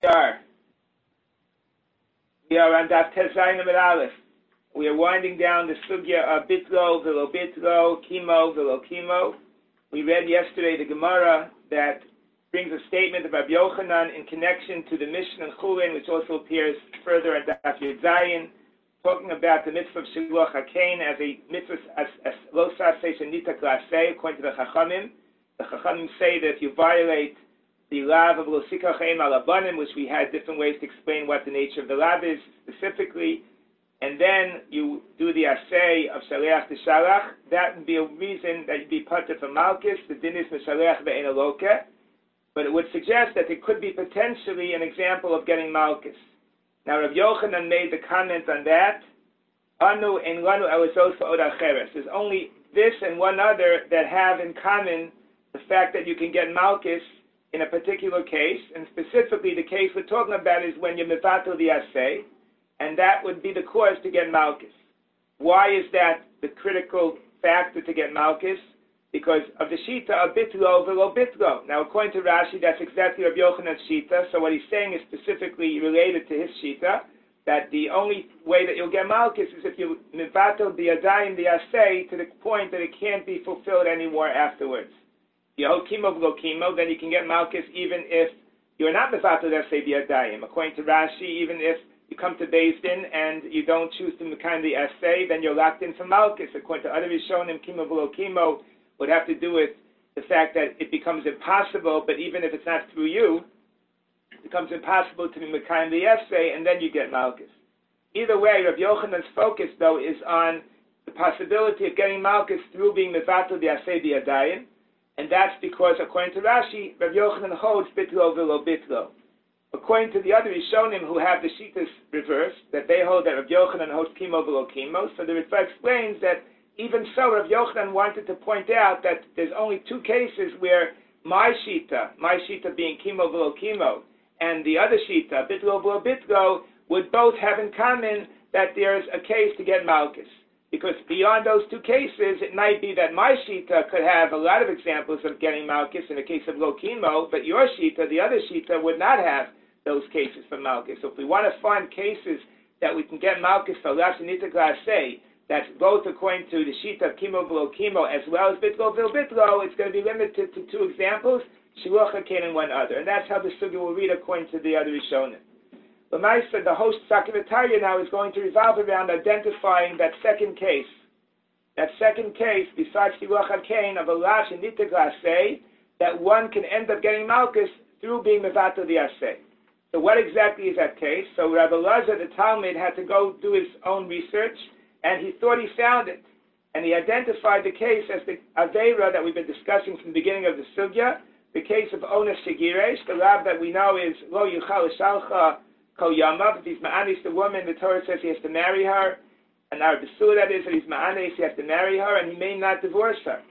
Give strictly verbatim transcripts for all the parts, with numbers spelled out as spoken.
We are. We are on Daf Tes Zayin Amud Aleph. We are winding down the sugya of bitlo, velo bitlo, chemo, velo chemo. We read yesterday the Gemara that brings a statement of Rabbi Yochanan in connection to the Mishnah and Chulin, which also appears further in Daf Yud Zayin, talking about the mitzvah of Shiluach HaKein as a mitzvah as lo saseh shenita klaseh, according to the Chachamim. The Chachamim say that if you violate the lav of lo sikach eim al abanim, which we had different ways to explain what the nature of the lav is specifically, and then you do the assay of shaleach to shalach, that would be a reason that you'd be patur from malchus. The din is meshaleach ve'en aloka, but it would suggest that it could be potentially an example of getting malchus. Now, Rav Yochanan made the comment on that. Anu en lanu elazos va'od acheres. There's only this and one other that have in common the fact that you can get malchus in a particular case, and specifically the case we're talking about is when you're mevatel the assay, and that would be the cause to get malchus. Why is that the critical factor to get malchus? Because of the shita of bitlo velo bitlo. Now, according to Rashi, that's exactly Rabbi Yochanan's shita. So what he's saying is specifically related to his shita, that the only way that you'll get malchus is if you mevatel the adayim the assay to the point that it can't be fulfilled anymore afterwards. Yeho chemo velo chemo, then you can get malchus even if you're not mevatel the assay the adayim. According to Rashi, even if you come to Beis Din and you don't choose to mekayim the assay, then you're locked in for malchus. According to other Rishonim, chemo velo chemo would have to do with the fact that it becomes impossible, but even if it's not through you, it becomes impossible to be mekayim the assay, and then you get malchus. Either way, Rabbi Yochanan's focus, though, is on the possibility of getting malchus through being mevatel the assay the adayim, and that's because, according to Rashi, Rabbi Yochanan holds bitlo velo bitlo. According to the other Rishonim who have the shitas reversed, that they hold that Rabbi Yochanan holds chemo velo chemo, so the Ritva explains that even so, Rabbi Yochanan wanted to point out that there's only two cases where my shita, my shita being chemo velo chemo, and the other shita, bitlo velo bitlo, would both have in common that there's a case to get malchus. Because beyond those two cases, it might be that my shita could have a lot of examples of getting malchus in the case of lo chemo, but your shita, the other shita, would not have those cases for malchus. So if we want to find cases that we can get malchus for la shenita klaseh, that's both according to the shita of chemo velo chemo as well as bitlo velo bitlo, it's going to be limited to two examples, shiluach hakein and one other. And that's how the sugya will read according to the other Rishonim. L'maisa, the host Sakivataria now is going to revolve around identifying that second case. That second case, besides shiluach hakein of a la shenita klaseh, that one can end up getting malchus through being mevatel the assay. So what exactly is that case? So Rabbi Lazar, the Talmud, had to go do his own research, and he thought he found it. And he identified the case as the Aveira that we've been discussing from the beginning of the Sugya, the case of Ones Shegiresh. The lab that we know is Lo Yuchal Shalcha Kol Yamav. If he's Ma'anis the woman, the Torah says he has to marry her. And our Besula, that is, that he's Ma'anis, he has to marry her, and he may not divorce her.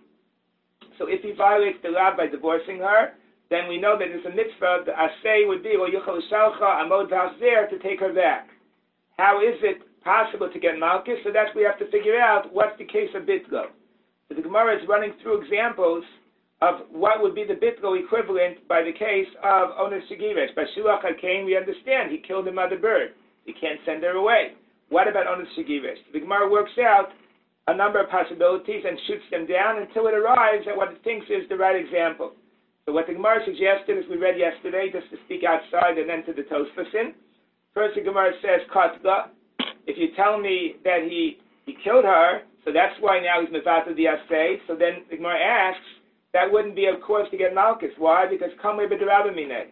So if he violates the lab by divorcing her, then we know that there's a mitzvah, the Asay would be Lo Yuchal Shalcha Amod V'Hazir, to take her back. How is it possible to get malchus? So that's we have to figure out what's the case of bitlo. So the Gemara is running through examples of what would be the bitlo equivalent by the case of Ones Shegiresh. By shiluach hakein, we understand he killed the mother bird. He can't send her away. What about Ones Shegiresh? The Gemara works out a number of possibilities and shoots them down until it arrives at what it thinks is the right example. So what the Gemara suggested, as we read yesterday, just to speak outside and then to the Tosfosin. First, the Gemara says katla. If you tell me that he, he killed her, so that's why now he's mevatel the assay, so then the Gemara asks, that wouldn't be a cause to get malchus. Why? Because kamei b'derabba minei.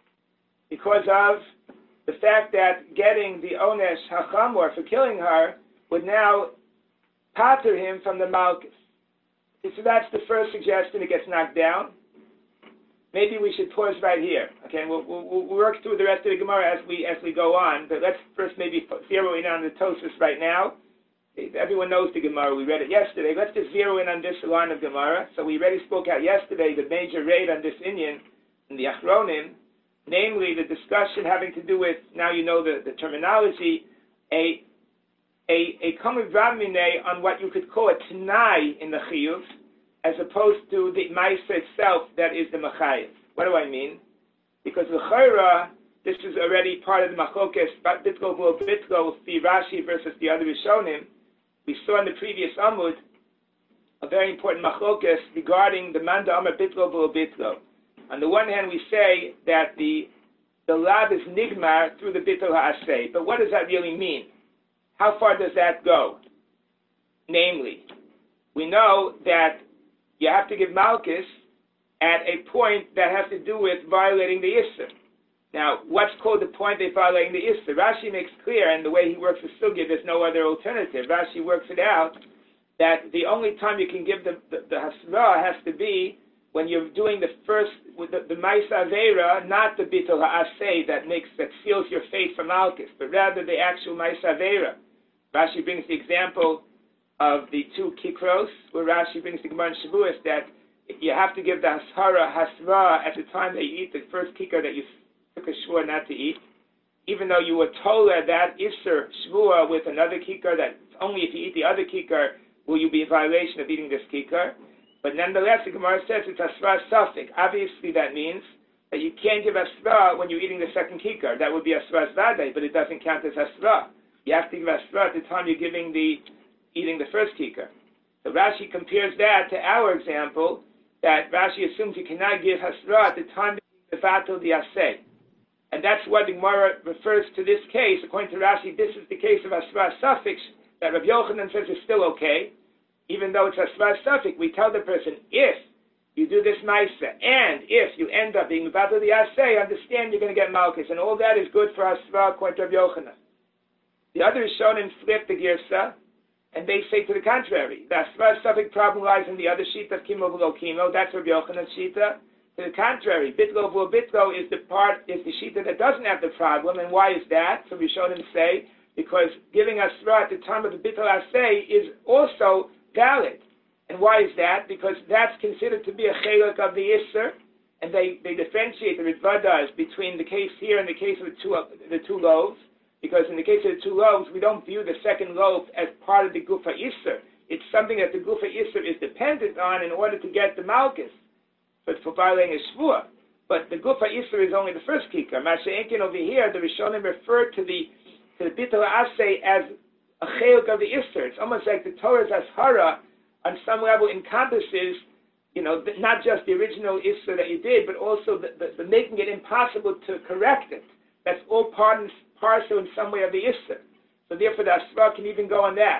Because of the fact that getting the onesh hachamor for killing her would now pater him from the malchus. So that's the first suggestion. It gets knocked down. Maybe we should pause right here. Okay, we'll, we'll, we'll work through the rest of the Gemara as we as we go on. But let's first maybe zero in on the Tosfos right now. Everyone knows the Gemara. We read it yesterday. Let's just zero in on this line of Gemara. So we already spoke out yesterday the major raid on this Inyan in the Achronim, namely the discussion having to do with, now you know the, the terminology, a a a common v'amine on what you could call a t'nai in the chiyuv, as opposed to the ma'isa itself that is the machayev. What do I mean? Because the chayra, this is already part of the Machokes, Bitlo V'lo Bitlo, the Rashi versus the other Rishonim. We saw in the previous Amud a very important Machokes regarding the Manda Amar Bitlo V'lo Bitlo. On the one hand, we say that the the lab is nigmar through the Bitlo Ha'aseh, but what does that really mean? How far does that go? Namely, we know that you have to give Malchus at a point that has to do with violating the Isser. Now, what's called the point of violating the Isser? Rashi makes clear, and the way he works the Sugya, there's no other alternative. Rashi works it out, that the only time you can give the, the, the Hasra has to be when you're doing the first, with the, the Maisa Aveira, not the Bittul Ha'aseh that makes, that seals your fate for Malchus, but rather the actual Maisa Aveira. Rashi brings the example of the two kikros, where Rashi brings the Gemara in Shavuos that you have to give the Hashara Hasra at the time that you eat the first kikar that you took a shvua not to eat, even though you were told that Isser shvua with another kikar, that only if you eat the other kikar will you be in violation of eating this kikar. But nonetheless, the Gemara says it's Asra Safik. Obviously, that means that you can't give Asra when you're eating the second kikar. That would be Asra Zvadai, but it doesn't count as Asra. You have to give Asra at the time you're giving the eating the first kikar. So Rashi compares that to our example, that Rashi assumes you cannot give Hasra at the time the Vatul the Aseh. And that's what the Gemara refers to this case. According to Rashi, this is the case of Asra Suffix that Rabbi Yochanan says is still okay. Even though it's Asra Suffix, we tell the person, if you do this Maisa, and if you end up being Vatul the Aseh, understand you're going to get Malchus. And all that is good for Asra according to Rabbi Yochanan. The other Rishonim flip the Girsa, and they say to the contrary. The Asra Suffix problem lies in the other sheet of Kimo V'lo Kimo. That's Rabbi Yochanan's shita. To the contrary, Bitlo V'lo Bitlo is the part, is the shita that doesn't have the problem. And why is that? So we showed him say, because giving Asra at the time of the Bitlo Aseh is also valid. And why is that? Because that's considered to be a chelak of the Isser, and they, they differentiate the Ritva does between the case here and the case of the two, the two loaves. Because in the case of the two loaves, we don't view the second loaf as part of the Gufa Isser. It's something that the Gufa Isser is dependent on in order to get the Malchus, but for violating a Shvua. But the Gufa Isser is only the first kikar. Masha'enkin over here, the Rishonim refer to the to the Bittul Aseh as a chelak of the Isser. It's almost like the Torah's Ashara on some level encompasses, you know, not just the original Isser that you did, but also the, the, the making it impossible to correct it. That's all part and parcel in some way of the Isser. So therefore the Asra can even go on that.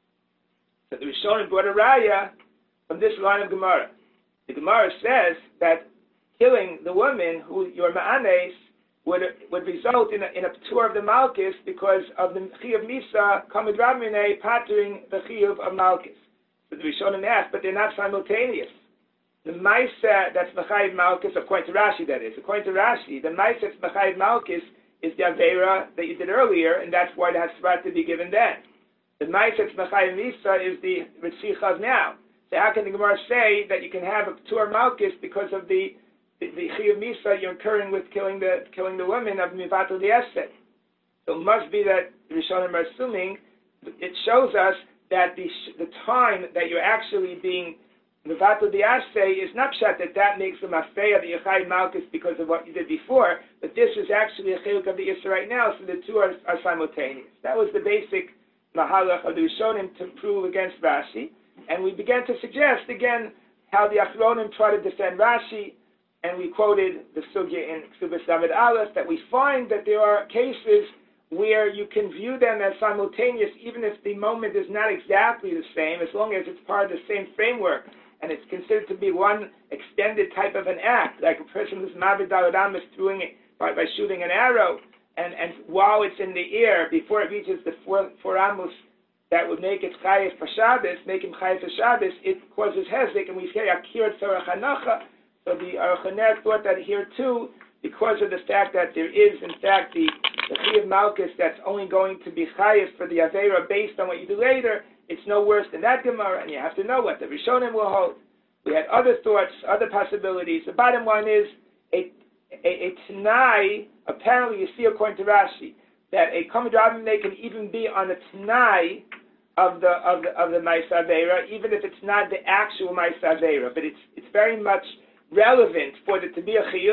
So the Rishonim brought a raya from this line of Gemara. The Gemara says that killing the woman who your ma'anes would would result in a, in a tour of the Malchus because of the Chiyuv Misa Kamid Rabminei pattering the Chiyuv of Malchus. So the Rishonim asked, but they're not simultaneous. The Maisa that's Mechayiv Malchus, according to Rashi that is, according to Rashi, the Maisa that's Mechayiv Malchus is the Aveira that you did earlier, and that's why it has to be given then. The Maisa that's Mechayiv Misa is the Ritzicha of now. So how can the Gemara say that you can have a Tur Malchus because of the the, the Chiyuv Misa you're incurring with killing the killing the women of Mivatul the Esed? So it must be that the Rishonim are assuming, it shows us that the the time that you're actually being Mivatul the Aseh is not pshat that that makes the Mafeya the Yechai Malchus because of what you did before, but this is actually a chiluk of the Isra right now, so the two are, are simultaneous. That was the basic Mahalach of the Rishonim to prove against Rashi, and we began to suggest again how the Achronim try to defend Rashi, and we quoted the Sugya in Ksubas David Aleph that we find that there are cases where you can view them as simultaneous even if the moment is not exactly the same, as long as it's part of the same framework. And it's considered to be one extended type of an act, like a person who's Mavid Daladam is doing it by, by shooting an arrow, and, and while it's in the air, before it reaches the four, four amos that would make it Chayef for Shabbos, make him Chayef for Shabbos, it causes Hezek, and we say Akir Tzorach Hanacha. So the Aruch HaNer thought that here too, because of the fact that there is, in fact, the, the Chiyuv Malchus that's only going to be Chayef for the Aveira based on what you do later, it's no worse than that Gemara, and you have to know what the Rishonim will hold. We had other thoughts, other possibilities. The bottom line is, a, a, a Tanai, apparently you see according to Rashi, that a Kamid Rabminei can even be on a Tanai of the of the of the Maisa Aveira, even if it's not the actual Maisa Aveira, but it's it's very much relevant for it to be a Chiyuv,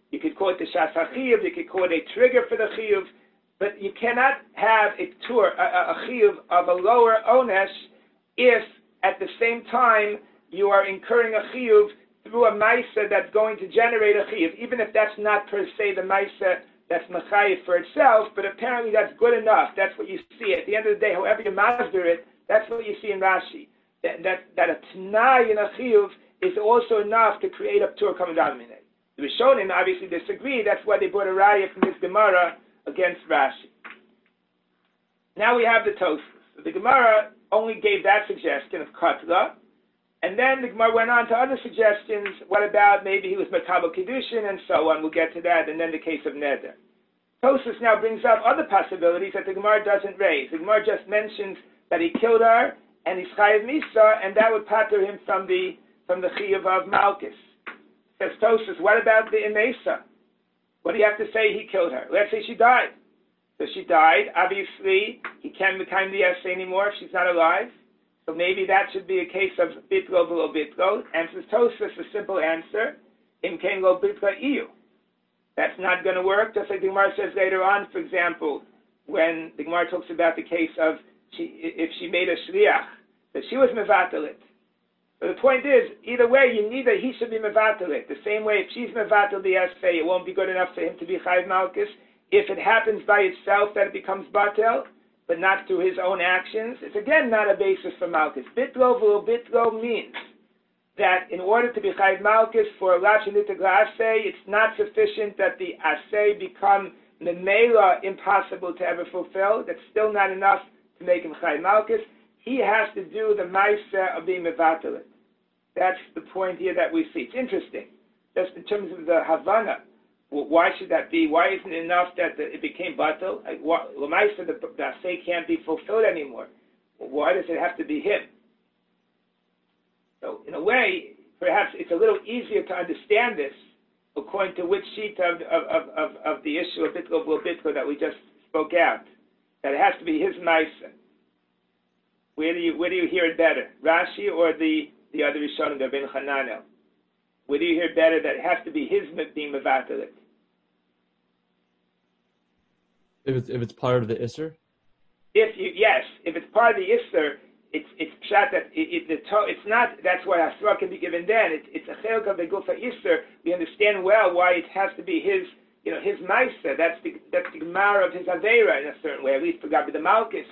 You could call it the Shas HaChiyuv, you could call it a trigger for the Chiyuv, but you cannot have a tur, a, a, a Chiyuv of a lower Onesh if at the same time you are incurring a Chiyuv through a Maisa that's going to generate a Chiyuv, even if that's not per se the Maisa that's Machayev for itself, but apparently that's good enough. That's what you see. At the end of the day, however you master it, that's what you see in Rashi. That, that, that a Tanai in a Chiyuv is also enough to create a Tur Kamadamine. The Rishonim obviously disagree. That's why they brought a Raya from this Gemara against Rashi. Now we have the Tosfos. The Gemara only gave that suggestion of Katla, and then the Gemara went on to other suggestions. What about maybe he was Makabel Kiddushin and so on? We'll get to that, and then the case of Neder. Tosfos now brings up other possibilities that the Gemara doesn't raise. The Gemara just mentions that he killed her, and he's Chayiv Misa, and that would pater him from the from the Chiyuv of Malchus. Says Tosfos, what about the Imesa? What do you have to say he killed her? Let's say she died. So she died. Obviously, he can't become the essay anymore if she's not alive. So maybe that should be a case of bitlo below bitlo. Answers Tosfos a simple answer. Im ken lo bitla iyu. That's not going to work. Just like the Gemara says later on, for example, when the Gemara talks about the case of she, if she made a shliach, that she was mevatalit. So the point is, either way, you need that he should be mevatalit. The same way, if she's mevatal the essay, it won't be good enough for him to be chayiv malchus. If it happens by itself that it becomes batel, but not through his own actions, it's again not a basis for malchus. Bitlo v'lo bitlo means that in order to be chayiv malchus for a lachinitag la'aseh, it's not sufficient that the aseh become memela impossible to ever fulfill. That's still not enough to make him chayiv malchus. He has to do the ma'aseh of being mevatalit. That's the point here that we see. It's interesting, just in terms of the Havana. Why should that be? Why isn't it enough that the, it became batal? Like, the ma'aseh, the aseh can't be fulfilled anymore. Why does it have to be him? So, in a way, perhaps it's a little easier to understand this according to which sheet of of, of, of the issue of bitlo v'lo bitlo that we just spoke out. That it has to be his ma'aseh. Where do you where do you hear it better, Rashi or the the other Rishonim, the Ben Hananel? Where do you hear better that it has to be his being mevatalit? If it's if it's part of the Isser? If you yes, if it's part of the Isser, it's it's pshat that it, it, the to, it's not. That's why Hasra can be given then. It, it's a chelk of the Gufa Isser. We understand well why it has to be his, you know, his ma'aseh. That's the that's the gemara of his aveira in a certain way. At least for Gabi the Malchus.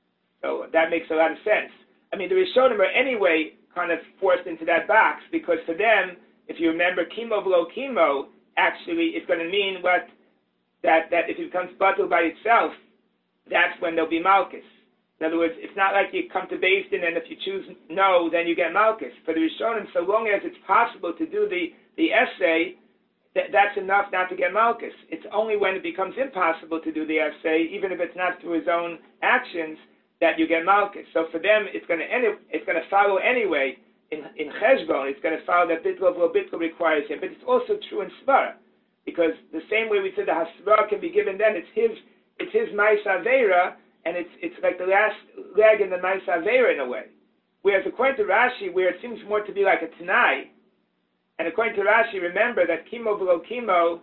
So that makes a lot of sense. I mean, the Rishonim are anyway kind of forced into that box because for them, if you remember, chemo below chemo actually is going to mean what that that if it becomes batul by itself, that's when there'll be malchus. In other words, it's not like you come to Beis Din and if you choose no, then you get malchus. For the Rishonim, so long as it's possible to do the the essay, that, that's enough not to get malchus. It's only when it becomes impossible to do the essay, even if it's not through his own actions, that you get malchus. So for them, it's going to it's going to follow anyway. In in cheshbon, it's going to follow that bitlo v'lo bitlo requires him. But it's also true in svara, because the same way we said the hasvara can be given then, it's his it's his ma'aseh aveira, and it's it's like the last leg in the ma'aseh aveira in a way. Whereas according to Rashi, where it seems more to be like a tanai, and according to Rashi, remember that chemo v'lo chemo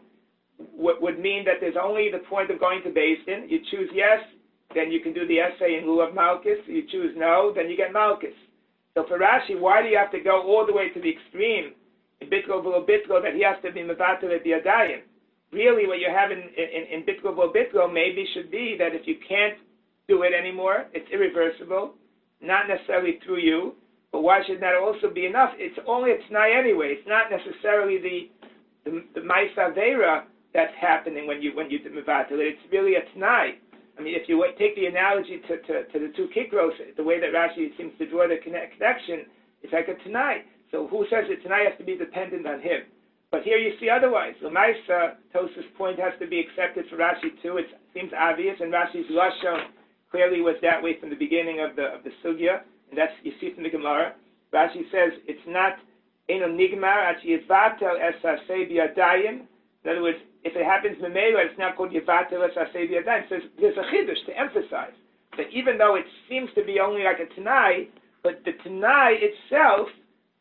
w- would mean that there's only the point of going to Beis Din. You choose yes, then you can do the essay in lieu of malchus. You choose no, then you get malchus. So for Rashi, why do you have to go all the way to the extreme in bitlo v'lo bitlo that he has to be mevatel at the adayim? Really, what you have in in, in bitlo v'lo bitlo maybe should be that if you can't do it anymore, it's irreversible, not necessarily through you. But why should that also be enough? It's only a t'nai anyway. It's not necessarily the the, the ma'aseh aveira that's happening when you when you mevatel it. It's really a t'nai. I mean, if you take the analogy to, to, to the two kikros, the way that Rashi seems to draw the connection, it's like a Tanai. So who says that Tanai has to be dependent on him? But here you see otherwise. The Maisa, Tosfos' point has to be accepted for Rashi too. It seems obvious, and Rashi's Lashon clearly was that way from the beginning of the of the Sugya, and that's, you see from the Gemara. Rashi says it's not Eno Nigmar, Achi Yivatel Es Aseh B'Yadayim. In other words, if it happens memela, it's not called Yevatel Es Aseh B'Yadayim. It says there's a chiddush to emphasize that even though it seems to be only like a Tanai, but the Tanai itself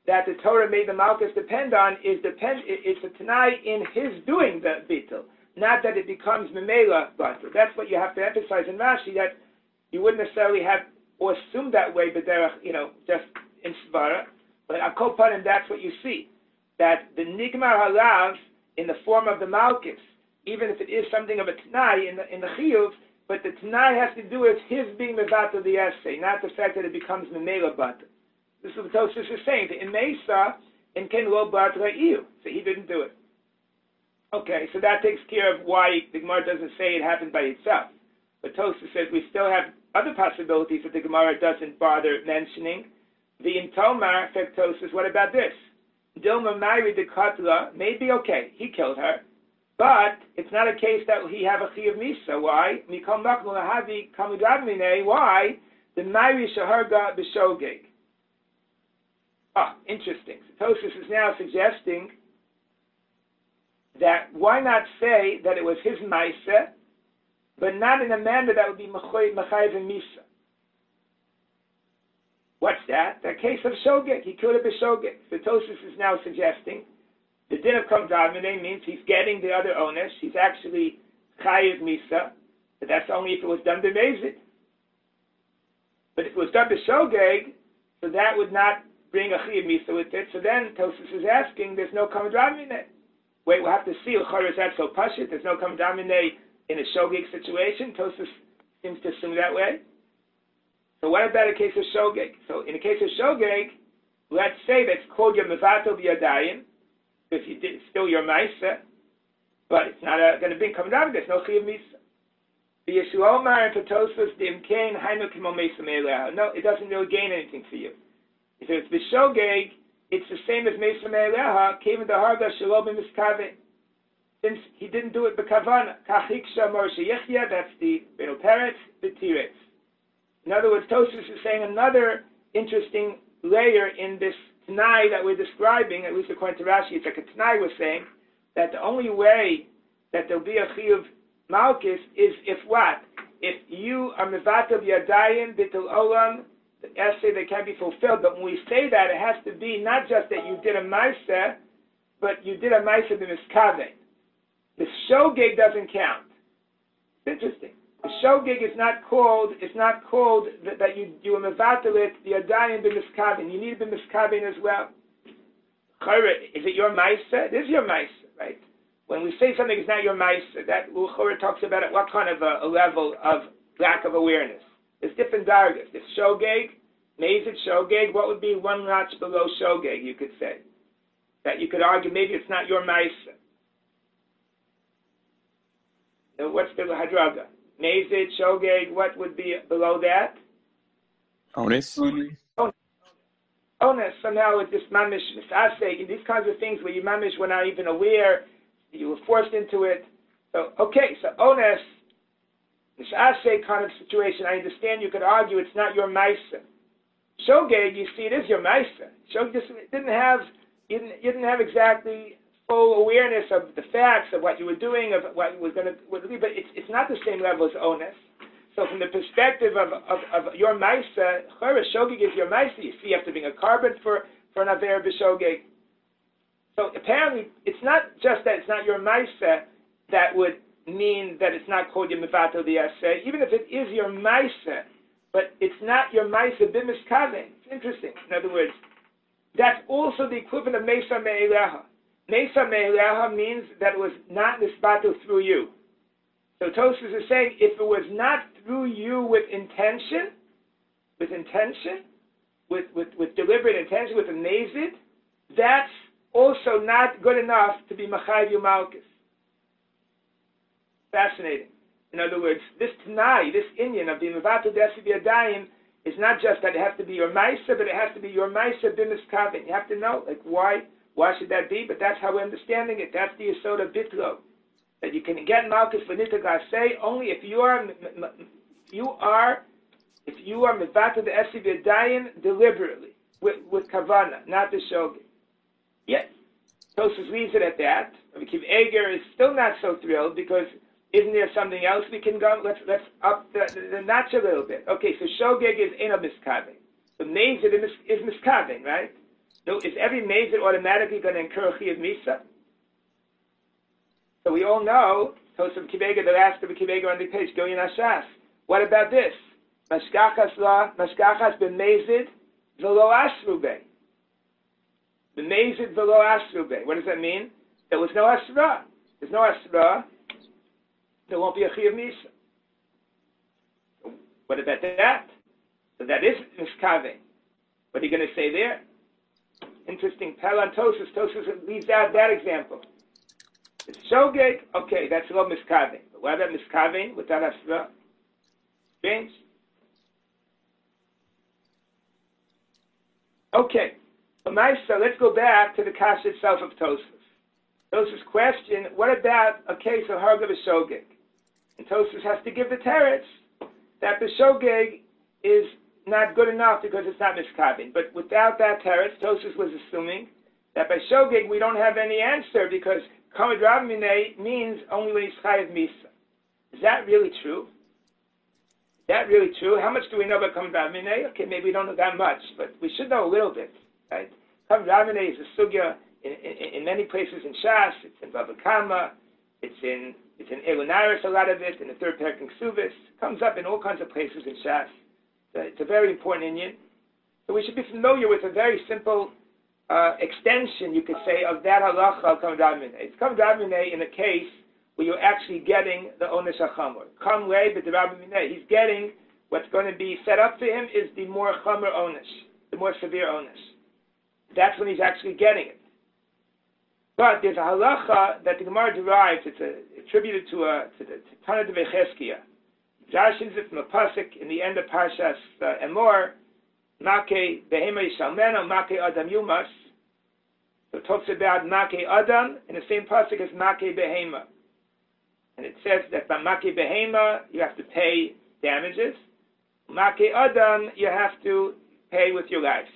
that the Torah made the Malchus depend on is depend. It's a Tanai in his doing the Bittul, not that it becomes Memela Batul. That's what you have to emphasize in Rashi, that you wouldn't necessarily have or assume that way, but there, you know, just in Svara. But Akol Panim, that's what you see, that the Nigmar Halav in the form of the Malchus, even if it is something of a Tanai in the in the Chiyuv, but the Tanai has to do with his being Mevatel the essay, not the fact that it becomes Memela Batul. This is what Tosfos is saying. The Imesa in Ken Lo Bat Ra'iu. So he didn't do it. Okay, so that takes care of why the Gemara doesn't say it happened by itself. But Tosfos says we still have other possibilities that the Gemara doesn't bother mentioning. The Intomar, Tosfos, what about this? Dilma married the Katla, maybe okay, he killed her, but it's not a case that he have a Chi of Misa. Why? Mikol Makmul Havi Kamudavmine. Why? The Mari Shaharga B'Shogeg. Ah, interesting. So Tosfos is now suggesting that why not say that it was his Maisa, but not in a manner that would be Mechayiv and Misa. What's that? The case of Shogeg. He killed a B'Shogeg. So Tosfos is now suggesting the din of Kom Davmine means he's getting the other onesh. He's actually Chayiv Misa, but that's only if it was done B'Mezid. But if it was done B'Shogeg, so that would not bring a Chayiv Misa with it. So then Tosfos is asking, there's no Kom Davmine. Wait, we'll have to see. L'chorah, is that so pashut? There's no Kom Davmine in a Shogeg situation. Tosfos seems to assume that way. So what about a case of Shogeg? So in a case of Shogeg, let's say that's called your Mevatel B'Yadayim, because you did still your Maisa, but it's not going to bring Kom Davmine. There's no Chayiv Misa. The Yeshua Omar and for Tosfos, the Imkain Hainu Kimo Meisa Me'eleha. No, it doesn't really gain anything for you. If it's B'Shogeg, it's the same as Meisa Me'eleha, came in the Harga Shelo B'Miskaveh. Since he didn't do it B'Kavana. Kachiksha Moshe Yechya, that's the Beno Peretz, B'Tiretz. In other words, Tosfos is saying another interesting layer in this Tanai that we're describing, at least according to Rashi, it's like a Tanai was saying, that the only way that there'll be a Chiyuv Malchus is if what? If you are Mevatel B'Yadayim, B'Tul Olam, the essay that can be fulfilled. But when we say that, it has to be not just that you did a Maisa, but you did a Maisa B'Miskaveh. The Shogeg doesn't count. It's interesting. The Shogeg is not called, it's not called that, that you, you are Mevatel it, the Yadayim B'Miskaveh. You need B'Miskaveh as well. Is it your Maisa? It is your Maisa, right? When we say something is not your Maisa, that L'chorah talks about it, what kind of a, a level of lack of awareness. There's different dargas. If Shogeg, Mezid Shogeg, what would be one notch below Shogeg, you could say? That you could argue maybe it's not your Maisa. Now, what's the Hadraga? Mezid, Shogeg, what would be below that? Onis. Onis, somehow it's just mamish, misasek, and these kinds of things where you mamish were not even aware, you were forced into it. So, okay, so Onis, misasek kind of situation, I understand you could argue it's not your Maisa. Shogeg, you see, it is your Maisa. Shogeg just didn't have, you didn't, you didn't have exactly full awareness of the facts of what you were doing, of what was going to be, but it's, it's not the same level as Onis. So from the perspective of, of, of your Maisa, Shogeg is your Maisa. You see, you have to bring a carbon for, for an Aver B'Shogeg. So apparently, it's not just that it's not your Maisa that would mean that it's not called your Mevatel the Essay, even if it is your Maisa, but it's not your Maisa B'Miskaveh. It's interesting. In other words, that's also the equivalent of Meisa Me'eleha. Meisa Me'eleha means that it was not Nisbatel through you. So Tosfos is saying, if it was not through you with intention, with intention, with, with, with deliberate intention, with a Mezid, that's also not good enough to be Machayiv Yu Malchus. Fascinating. In other words, this Tanai, this Inyan of the Mevatel Desi B'Yadayim is not just that it has to be your Maisa, but it has to be your Maisa B'Miskaveh. You have to know, like, why, why should that be? But that's how we're understanding it. That's the Yesod of Bitlo. That you can get Malchus V'Nitag Aseh only if you are, you are, if you are Mevatel Desi B'Yadayim deliberately, with, with Kavana, not the Shogeg. Yes. Tosfos leaves it at that. Rabbi Akiva Eger is still not so thrilled because isn't there something else we can go? Let's let's up the, the, the notch a little bit. Okay, so Shogeg is Eno Miskaveh. The Mezid is Miskaveh, right? No, is every Mazid automatically going to incur a Chiyuv Misa? So we all know, Tosef Kibega, the last of the Kibega on the page, Gilyon Hashas. What about this? Mashkachas la, Mashkachas b'mezid v'lo asrube. B'mezid v'lo asrube. What does that mean? There was no asra. There's no asra. There won't be a Chiyuv Misa. What about that? So that is miskave. What are you going to say there? Interesting. Pelan Tosus. Tosus leaves out that example. It's shogeg. Okay, that's lo miskave. But what about miskave without asra? Strange. Okay. So let's go back to the kasha itself of Tosus. Tosus' question, what about a case of harga b'shogeg? And Tosus has to give the teretz that the shogeg is not good enough because it's not miskavin. But without that teretz, Tosus was assuming that by shogeg we don't have any answer because kamad rav minei means only when he's chayiv misa. Is that really true? Is that really true? How much do we know about kamad rav minei? Okay, maybe we don't know that much, but we should know a little bit, right? Kamad rav minei is a sugya in, in, in many places in Shas. It's in Bava Kama. It's in It's in Elunaris, a lot of it, in the third parak in Ksubis. Comes up in all kinds of places in Shas. It's a very important Indian. So we should be familiar with a very simple uh, extension, you could say, of that halacha of Kamad Rav Minei. It's Kamad Rav Minei in a case where you're actually getting the Onesh HaChamor. Kam Lei B'Rav Minei. He's getting what's going to be set up for him is the more Chamor Onesh, the more severe Onesh. That's when he's actually getting it. But there's a halacha that the Gemara derives. It's a, attributed to a to the to Tana de Vecheskia. Jarshins it from a pasuk in the end of Parshas uh, Emor. Make behema yishalmeno, make adam yumas. So it talks about make adam in the same pasuk as make behema, and it says that by make behema you have to pay damages. Make adam you have to pay with your life.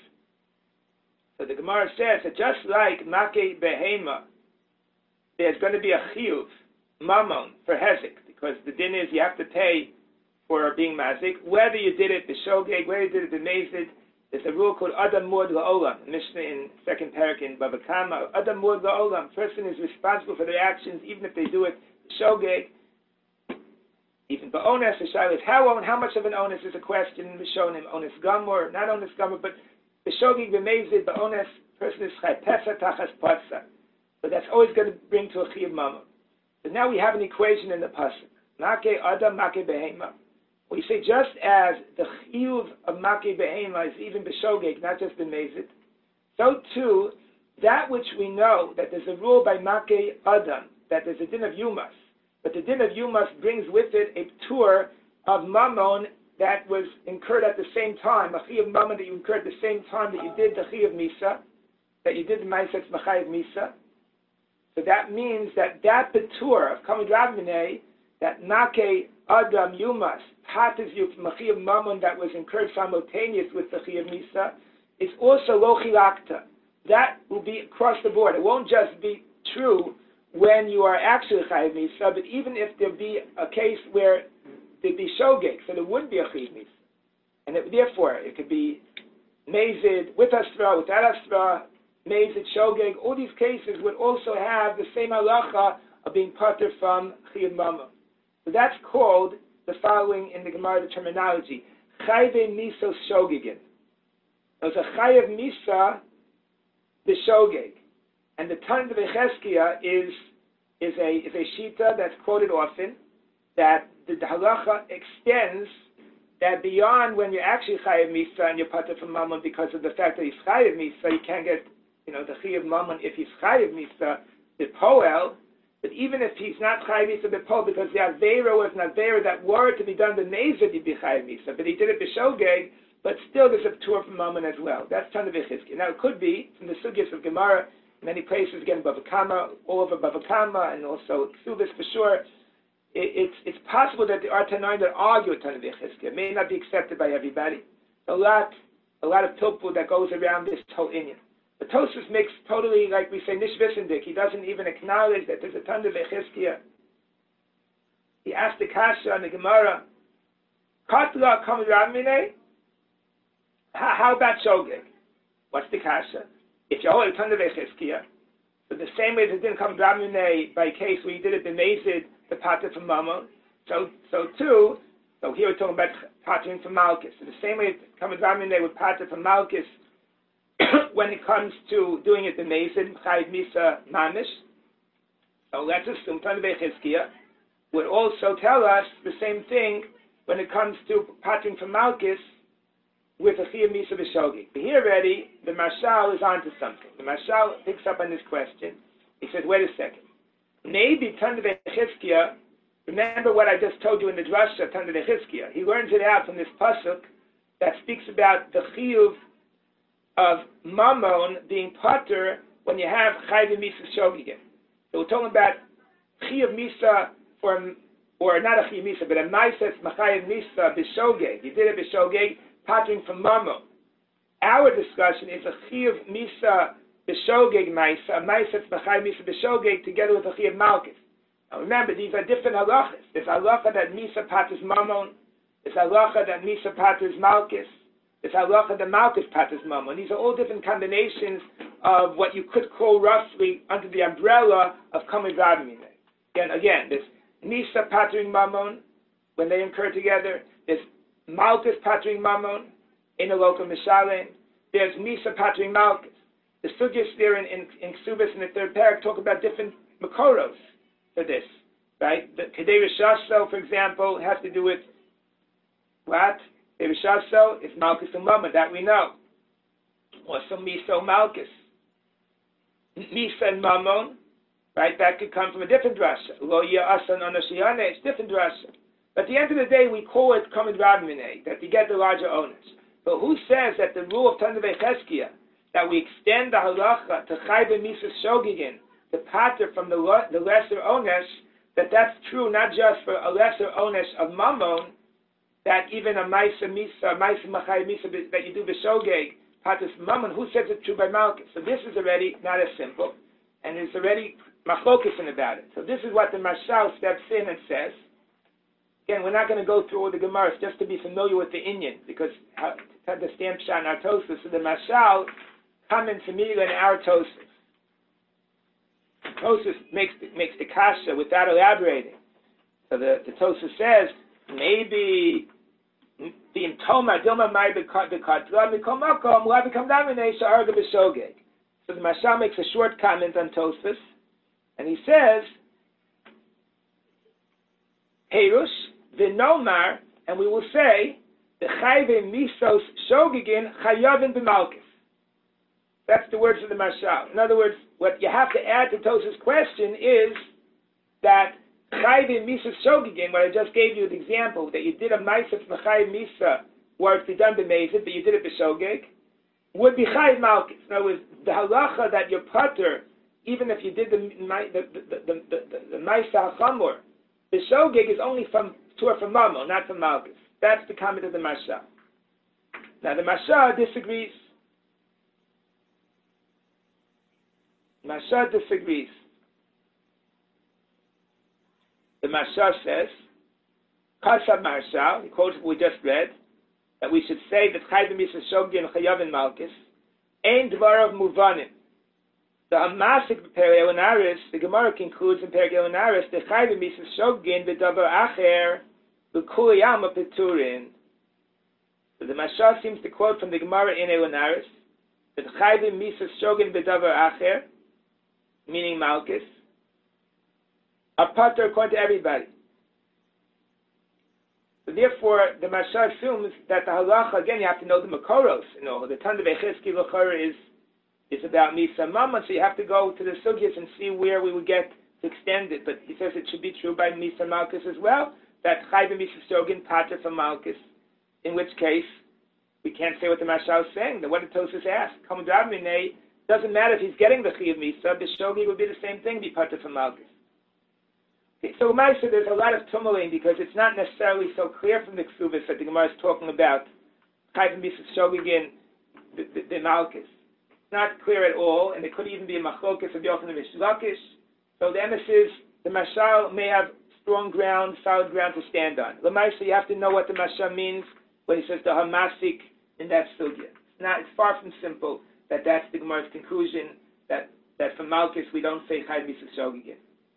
So the Gemara says that just like Make Behema, there's going to be a chiyuv, mamon, for hezek, because the din is you have to pay for being mazik, whether you did it b'shogeg, whether you did it b'mezid. There's a rule called Adam Muad La'olam, Mishnah in second parak in Bava Kama. Adam Muad La'olam, person is responsible for their actions, even if they do it b'shogeg. Even ba'ones, the shaila is how on, how much of an onus is a question in Mishonim, onus gamor, not onus gamor, but the shogig b'mezid ba'ones, person is chay pesa tachas patsa. But that's always going to bring to a chiyuv mama. So now we have an equation in the pasuk. Make adam, make behema. We say just as the chiyuv of make behema is even b'shogig, not just b'mezid, so too, that which we know, that there's a rule by make adam, that there's a din of yumas, but the din of yumas brings with it a tour of mammon that was incurred at the same time, a chiyuv mammon that you incurred at the same time that you did the chiyuv misa, that you did the ma'asetz machayev misa. So that means that that betur of kamad rav minei, that make adam yumas patters you from a chiyuv mammon that was incurred simultaneous with the chiyuv misa, is also lo chilakta. That will be across the board. It won't just be true when you are actually chayev misa, but even if there be a case where there'd be shogeg, so there wouldn't be a chiyuv misa, and it, therefore it could be mezid with astra, without astra, mezid, shogeg. All these cases would also have the same halacha of being pater from chiyuv mammon. So that's called the following in the Gemara, the terminology: chayev misos shogegin. There's a chayev misa the shogeg, and the Tana de Vecheskia is is a is a shita that's quoted often, that the halacha extends that beyond when you're actually chayev misa and you're pater from mammon because of the fact that he's chayev misa, you can't get, you know, the chiyuv mammon if he's chayev misa the poel. But even if he's not chayev misa the poel, because the avera was an avera that were to be done the nezid, he'd be chayev misa, but he did it b'shogeg. But still, there's a tour from mammon as well. That's Tana V'chizki. Now, it could be from the sugyas of Gemara, many places, again, Bava Kama, all over Bava Kama, and also Ksubis for sure. It, it's it's possible that there are Tanaim that argue with Tana V'chizki. It may not be accepted by everybody. A lot, a lot of pilpul that goes around this whole Indian. But Tosfos makes totally, like we say, nish visendik. He doesn't even acknowledge that there's a Tana V'chizki. He asked the kasha on the Gemara, Katla kam Rav minei? How about shogeg? What's the kasha? if you hold a ton of Echeskia, so the same way as it didn't come Dramine by case where you did it b'mezid, the pater from Mammon, so so too, so here we're talking about patering from Malchus. So the same way it comes Dramine with pater from Malchus when it comes to doing it b'mezid, Chayiv Misa Mamish. So let's assume ton of Echeskia would also tell us the same thing when it comes to patering from Malchus with a Chiyuv Misa B'Shogeg. But here already, the Mashal is onto something. The Mashal picks up on this question. He says, wait a second. Maybe Tanda Bechizkiya, remember what I just told you in the Drasha, Tanda Bechizkiya. He learns it out from this Pasuk that speaks about the Chiyuv of Mammon being Pater when you have Chayv Misa Shogeg. So we're talking about Chiyuv Misa for, or not a Chiyuv Misa, but a Maises Machayev Misa B'Shogeg. You did it B'Shogeg, patering from Mammon. Our discussion is a Chiyuv Misa B'Shogeg Maisa, a Maisa Tzmachai Misa B'Shogeg together with a Chiyuv Malchus. Now remember, these are different halachas. There's halacha that Misa paters Mammon. There's halacha that Misa paters Malchus. There's halacha that Malchus paters Mammon. These are all different combinations of what you could call roughly under the umbrella of Kamei V'Avmine. Again, again, there's Misa patering Mammon when they incur together. There's Malchus patering Mammon in a local Mishalem. There's Misa patering Malchus. The Sugyas there in, in, in Ksubas in the third parak talk about different Makoros for this, right? The Kedei Rishaso, for example, has to do with what? Kedei Rishaso is Malchus and Mammon, that we know. Also Misa Malchus. Misa and Mammon, right? That could come from a different drasha. Lo Ya'asan Anashiyane, it's different drasha. But at the end of the day, we call it Kamei V'Avmine, that you get the larger onus. But who says that the rule of Tanda Bechizkiya, that we extend the halacha to Chayv Misa Shogegin, the pater from the, the lesser onesh, that that's true not just for a lesser onesh of Mammon, that even a Maisa Misa, Maisa Machai Misa that you do B'Shogeg, paters from Mammon, who says it's true by Malchus? So this is already not as simple, and there's already machlokesin about it. So this is what the Mashal steps in and says. Again, we're not going to go through all the Gemaras just to be familiar with the Inyan, because how, to understand Pshat and our Tosfos. So the Mashal comments immediately on our Tosfos. Tosfos makes makes the kasha without elaborating. So the, the Tosfos says maybe the imtoma dilma mai bekatla mikom makom la become damine sha'arga b'shogeg. So the Mashal makes a short comment on Tosfos, and he says, Heirush v'nomar, and we will say the chayve misos shogegin chayavin b'malchus. That's the words of the Mashal. In other words, what you have to add to Tosfos' question is that chayve misos shogegin, what I just gave you the example, that you did a ma'aseh mechayv misa where it's done b'mezid, but you did it b'shogeg, would be chayv malchus. In other words, the halacha that you're pater, even if you did the the the the the, the ma'aseh hachamor, the shogeg is only from Tur from Mammon, not from Malchus. That's the comment of the Mashal. Now the Mashal disagrees. Mashal disagrees. The Mashal says, Kasab Mashal, he quotes what we just read, that we should say that Chayv Misa Shogeg and Chayav and Malchus, Ein Dvarav Muvanim. The Amasik Perek Elanaris, the Gemara concludes in Perek Elanaris, the Chayv Misa Shogeg v'davar acher l'kuliyam peturin. So the Mashal seems to quote from the Gemara in Elanaris that Chayv Misa Shogeg v'davar acher, meaning Malchus, are pater according to everybody. So therefore, the Mashal assumes that the halacha, again, you have to know the Makoros. You know, the Tanda Bechizkiya l'chora is is about Misa Mammon, so you have to go to the Sugyas and see where we would get to extend it. But he says it should be true by Misa Malchus as well, that Chayv Misa Shogegin pater from Malchus, in which case we can't say what the Mashal is saying. What did Tosfos ask? Kamei V'Avmine, doesn't matter if he's getting the Chiyuv Misa, B'Shogeg would be the same thing, be pater from Malchus. Okay, so Maisa, there's a lot of tummuling because it's not necessarily so clear from the Ksubas that the Gemara is talking about Chayv Misa Shogegin the, the, the Malchus. Not clear at all, and it could even be a machlokas of Yochanan and Lakish. So the emes is the Mashal may have strong ground, solid ground to stand on. L'maisa, you have to know what the Mashal means when he says the hamasik in that sugya. It's not. It's far from simple that that's the Gemara's conclusion, that, that for Malchus we don't say Chayv Mises Shogegin.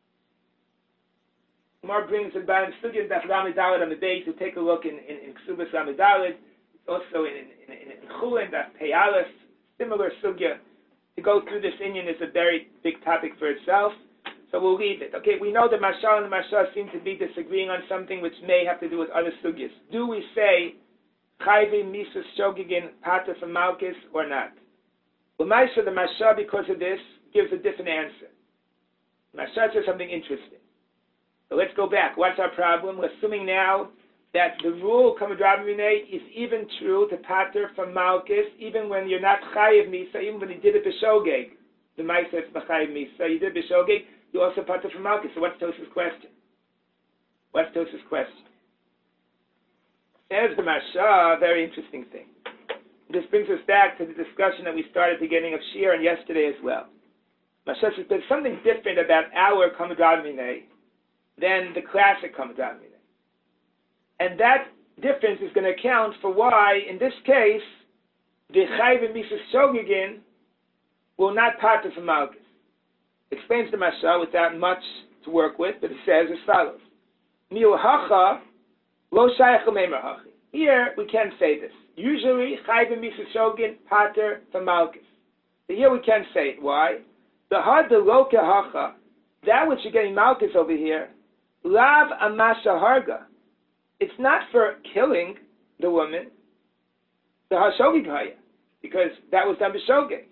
Gemara brings in Barim Sugin that Ramidalad on the base to take a look in, in, in Ksubas Ramidalad, also in, in, in, in Chulin, that Peyalis, similar Sugya. To go through this Inyan is a very big topic for itself, so we'll leave it. Okay, we know the Mashal and the Mashal seem to be disagreeing on something which may have to do with other Sugyas. Do we say Chayv Mises Shogegin Pater for Malchus or not? Well, Maisha, the Mashal, because of this, gives a different answer. Mashal says something interesting. So let's go back. What's our problem? We're assuming now that the rule Kamad Rabbi Minei is even true to Pater from Malchus, even when you're not Chayiv Misa, even when you did it B'Shogeg. The Maisa is B'Chayiv Misa. You did B'Shogeg, you also Pater from Malchus. So what's Tos's question? What's Tos's question? There's the Masha, very interesting thing. This brings us back to the discussion that we started at the beginning of Shir and yesterday as well. Masha says there's something different about our Kamad Rabbi Minei than the classic Kamad Rabbi Minei. And that difference is going to account for why, in this case, the Chayv Mises Shogegin will not Pater from Malchus. Explains the Mashal without much to work with, but it says as follows. Miu hacha lo shayach l'meimer hachi. Here we can say this. Usually, Chayv Mises Shogegin Pater from Malchus. But here we can say it. Why? The had the loke hacha, that which you're getting Malchus over here, lav amasha harga. It's not for killing the woman, the Hashogeg Haya, because that was done b'Shogeg.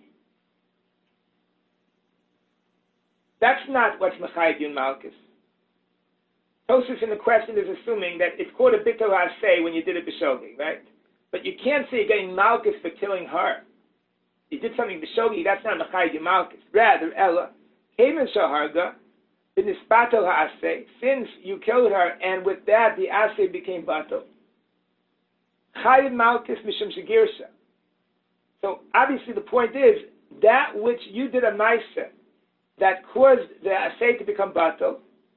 That's not what's Mechayiv Yun Malchus. Tosfos in the question is assuming that it's called a Bittul Hasei when you did it b'Shogeg, right? But you can't say you're getting Malchus for killing her. You did something b'Shogeg, that's not Mechayiv Yun Malchus. Rather, Ella, Kemen Shaharga, the Nispato Ha'aseh, since you killed her, and with that the Aseh became Bato. Chayiv Malchus Mishum Shegirsha. So obviously the point is, that which you did a Maaseh that caused the Aseh to become Bato,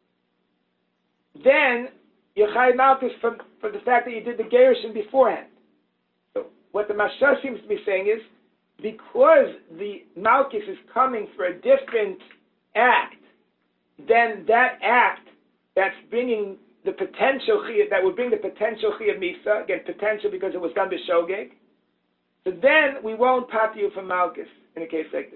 then you're Chayiv Malchus for, for the fact that you did the Gerushin beforehand. So what the Mashal seems to be saying is, because the Malchus is coming for a different act, then that act that's bringing the potential chiyuv, that would bring the potential chiyuv misa, again, potential because it was done b'Shogeg, so then we won't pater you from Malchus in a case like this.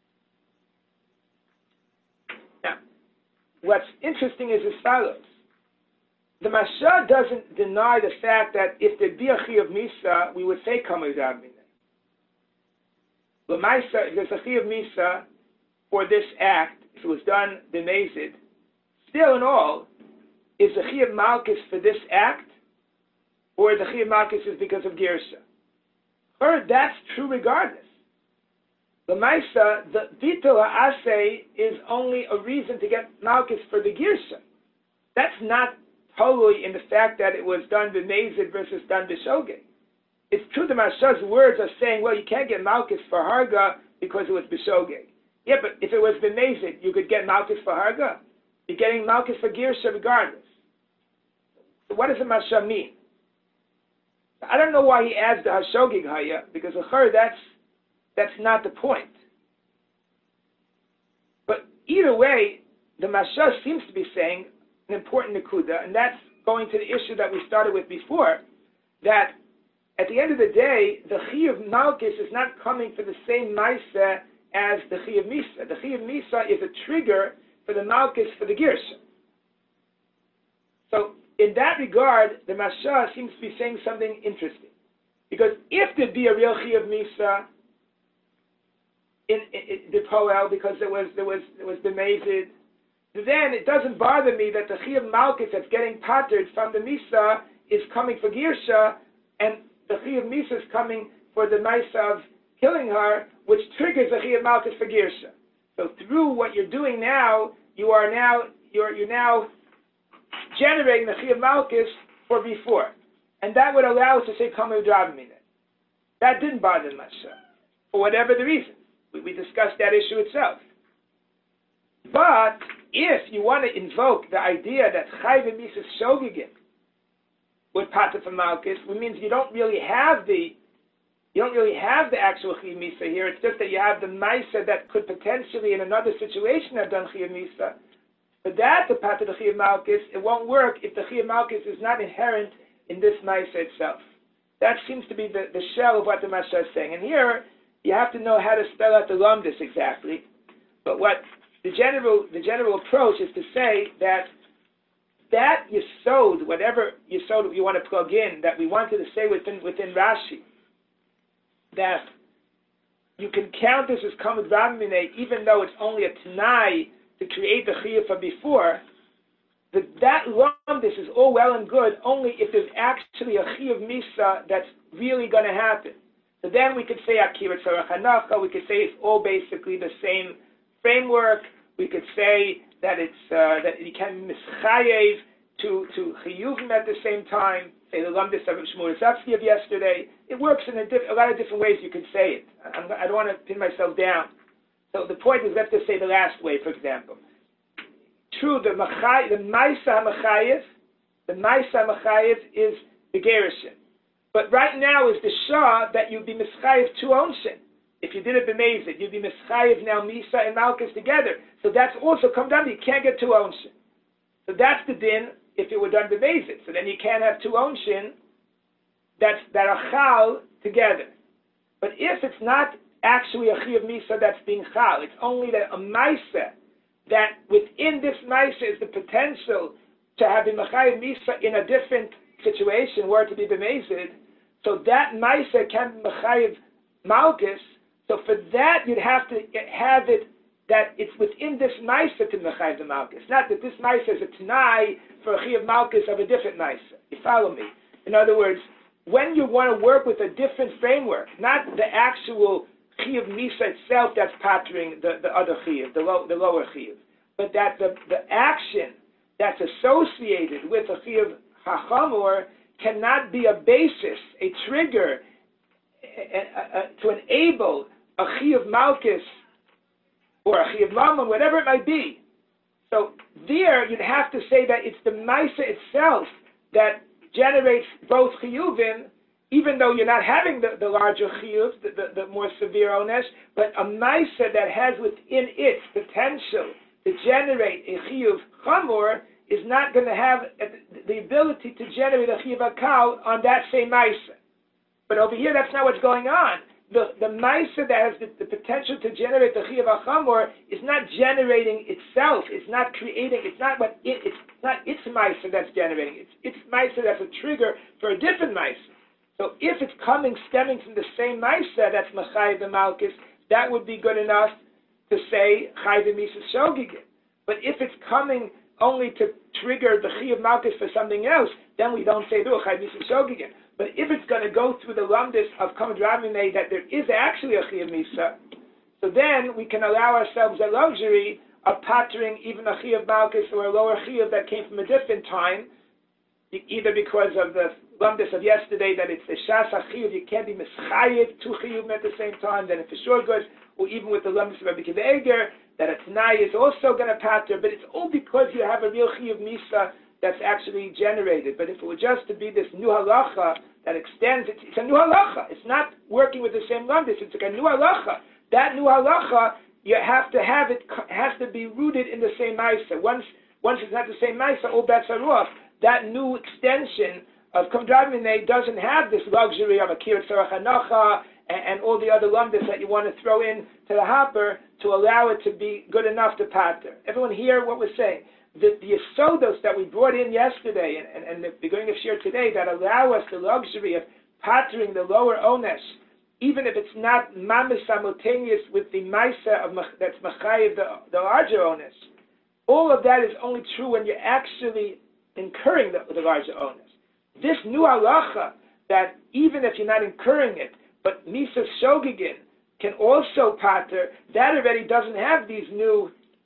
Now, what's interesting is as follows. The Mashal doesn't deny the fact that if there be a chiyuv misa, we would say Kamad Rabbi Minei. But Maisa, if there's a chiyuv misa for this act, if it was done b'mezid, still in all, is the chiyuv malchus for this act, or the chiyuv malchus is because of girsha? Or that's true regardless. The Maisa, the Bittul Ha'aseh is only a reason to get malchus for the girsha. That's not totally in the fact that it was done b'mezid versus done b'Shogeg. It's true the Mashal's words are saying, well, you can't get malchus for harga because it was b'Shogeg. Yeah, but if it was b'mezid, you could get malchus for harga. You're getting malchus for girsha regardless. So what does the Mashal mean? I don't know why he adds the Hashogeg Haya, because that's that's not the point. But either way, the Mashal seems to be saying an important nekuda, and that's going to the issue that we started with before, that at the end of the day, the chiyuv malchus is not coming for the same ma'aseh as the chiyuv misa. The chiyuv misa is a trigger for the malchus for the girsha. So in that regard, the Mashal seems to be saying something interesting, because if there be a real chiyuv misa in, in, in the poel, because there was there was there was b'mezid, then it doesn't bother me that the chiyuv malchus that's getting patered from the misa is coming for girsha, and the chiyuv misa is coming for the ma'aseh of killing her, which triggers the chiyuv malchus for girsha. So through what you're doing now, you are now you're you're now generating the chiyuv malchus for before, and that would allow us to say Kamad Rabbi Minei. That didn't bother the Mashal for whatever the reason. We, we discussed that issue itself. But if you want to invoke the idea that Chayv Mises Shogegin would pater from malchus, which means you don't really have the You don't really have the actual Chiyuv Misa here. It's just that you have the Maisa that could potentially, in another situation, have done Chiyuv Misa. But that, the path of the Chiyuv Malkus, it won't work if the Chiyuv Malkus is not inherent in this Maisa itself. That seems to be the, the shell of what the Masha is saying. And here, you have to know how to spell out the Lumdis exactly. But what the general the general approach is to say that that Yesod, whatever Yesod you want to plug in, that we wanted to say within within Rashi, that you can count this as Kamad Ramine, even though it's only a Tanai to create the Chiyuv from before, that that Lumdis is all well and good only if there's actually a Chiyuv Misa that's really going to happen. So then we could say Akira Tzarech Hanacha, we could say it's all basically the same framework. We could say that it's uh, that you can mischayev to to chiyuvim at the same time. Say the Lumdis of Shmuel Zapsky of yesterday. It works in a, diff- a lot of different ways. You could say it. I'm, I don't want to pin myself down. So the point is, let's just say the last way, for example. True, the machay, the Maisa Machayev, the Maisa Machayev is the Gerushin. But right now is the Shah that you'd be mischayev to onshin. If you did it b'mezid, you'd be mischayev now Misa and Malkus together. So that's also come down. You can't get two onshin. So that's the din if it were done b'mezid. So then you can't have two onshin that's that are chal together. But if it's not actually a chiyuv Misa that's being chal, it's only that a Maisa that within this Maisa is the potential to have the machayev Misa in a different situation were to be b'mezid. So that Maisa can be machayev Malkus. So for that, you'd have to have it that it's within this Maisa to Mechayev the Malkus. Not that this Maisa is a Tanai for a Chiyuv Malkus of a different Maisa. You follow me? In other words, when you want to work with a different framework, not the actual Chiyuv Misa itself that's pattering the, the other Chiyuv, the, low, the lower Chiyuv, but that the, the action that's associated with a Chiyuv HaChamor cannot be a basis, a trigger, a, a, a, to enable a Chiyuv Malkus or a Chiyuv Mammon, whatever it might be. So there you'd have to say that it's the Maisa itself that generates both Chiyuvim, even though you're not having the, the larger Chiyuv, the, the, the more severe Onesh, but a Maisa that has within its potential to generate a Chiyuv Chamor is not going to have the ability to generate a Chiyuv Akal on that same Maisa. But over here, that's not what's going on. The the Maisa that has the, the potential to generate the Chiyuv HaChamor is not generating itself. It's not creating. It's not what it, it's not its Maisa that's generating. It's its Maisa that's a trigger for a different Maisa. So if it's coming, stemming from the same Maisa that's Machayev the Malkus, that would be good enough to say Chayev Misa Shogigin. But if it's coming only to trigger the Chiyuv Malkus for something else, then we don't say Chayev Misa Shogigin. But if it's going to go through the Lumdis of Kamad Ramine that there is actually a Chiyuv Misa, so then we can allow ourselves a luxury of pattering even a Chiyuv Malkus or a lower Chiyuv that came from a different time, either because of the Lumdis of yesterday that it's the Shas HaChiyuv, you can't be Mischayev two Chiyuvim at the same time, then it's a short goods, or even with the Lumdis of Rabbi Akiva Eiger, that a Tanai is also going to patter, but it's all because you have a real Chiyuv Misa that's actually generated. But if it were just to be this new halacha that extends, it's, it's a new halacha. It's not working with the same lumdis. It's like a new halacha. That new halacha, you have to have it, has to be rooted in the same ma'isa. Once, once it's not the same ma'isa, all bets are off. That new extension of Kamdravine doesn't have this luxury of a Kirat Tzarech Hanacha and, and all the other lumdis that you want to throw in to the hopper to allow it to be good enough to patter. Everyone hear what we're saying? The, the Yesodos that we brought in yesterday and, and, and the beginning of Shir today that allow us the luxury of pattering the lower Onesh, even if it's not mamish simultaneous with the Maisa of that's Machayev, the, the larger Onesh. All of that is only true when you're actually incurring the, the larger Onesh. This new halacha that even if you're not incurring it, but Misa Shogigin can also patter, that already doesn't have these new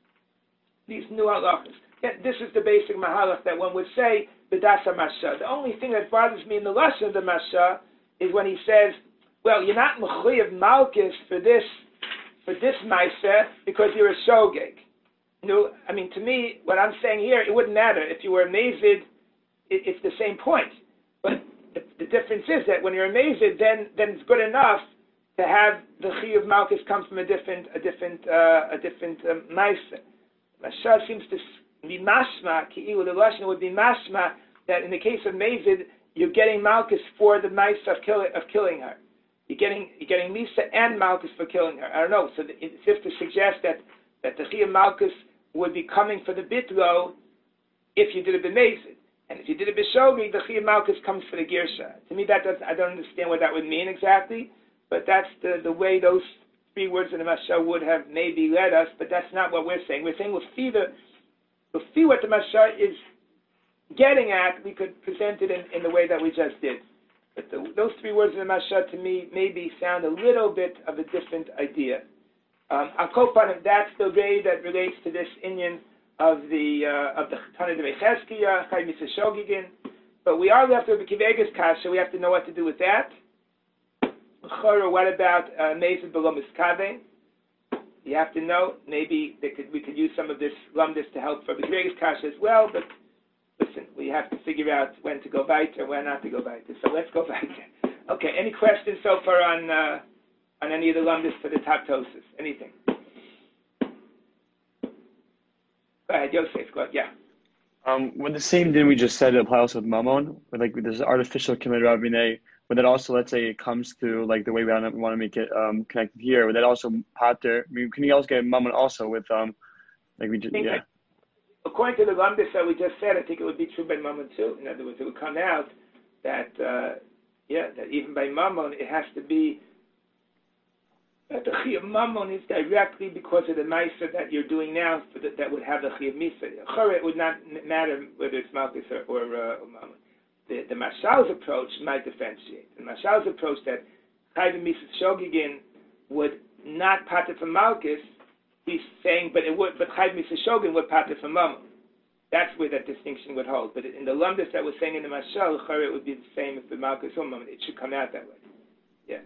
these new halachas. This is the basic mahalach that one would say the Dasa Masha. The only thing that bothers me in the lesson of the Masha is when he says, well, you're not Mechayev Malkus for this for this Maisa because you're a Shogeg. No, I mean, to me, what I'm saying here, it wouldn't matter. If you were Mazid, it, it's the same point. But the, the difference is that when you're amazed, then then it's good enough to have the chi of Malchus come from a different a different uh, a different um, Maisa. Masha seems to be mashma, ki'ilu the lashon would be mashma that in the case of Mazid, you're getting Malchus for the Maisa of, kill, of killing her. You're getting you're getting Misa and Malchus for killing her. I don't know. So the, it's just to suggest that that the chi of Malchus would be coming for the bitlo if you did it b'mezid, and if you did it b'shogi, the chi of Malchus comes for the girsha. To me, that doesn't. I don't understand what that would mean exactly, but that's the, the way those three words in the Mashal would have maybe led us. But that's not what we're saying. We're saying we'll see the we'll see what the Mashal is getting at. We could present it in, in the way that we just did. But the, those three words in the Mashal to me maybe sound a little bit of a different idea. Um, Akopan, that's the way that relates to this Inyan of the uh, of the Tanit of Echeskia, Chai Misa Shogigin. But we are left with the Kivegas Kasha. We have to know what to do with that. What about Mezid Below Miskave? You have to know. Maybe they could, we could use some of this lumdis to help for the Kivegas Kasha as well. But listen, we have to figure out when to go weiter and when not to go weiter. So let's go weiter. Okay. Any questions so far on uh, on any of the lumdis for the Taptosis? Anything? Go ahead, Yosef. Go ahead. Yeah. Um, when the same din we just said apply also with Mammon, with like this artificial Kimmel Rabineh, but then also let's say it comes to like the way we want to, we want to make it um, connected here, would that also pater? I mean, can you also get Mammon also with um like we just yeah. That, according to the Lumdis that we just said, I think it would be true by Mammon too. In other words, it would come out that uh, yeah, that even by Mammon it has to be that the chi of Mammon is directly because of the Maisa that you're doing now for the, that would have the chi of Misa. It would not matter whether it's Malchus or, or, uh, or Mammon. The, the Mashal's approach might differentiate. The Mashal's approach that Chai Misa Shogigin would not pater from Malchus, he's saying, but it would, but Chai Misa Shogin would pater from Mammon. That's where that distinction would hold. But in the Lumdis that we're saying in the Mashal, it would be the same if the Malchus or Mammon. It should come out that way. Yeah.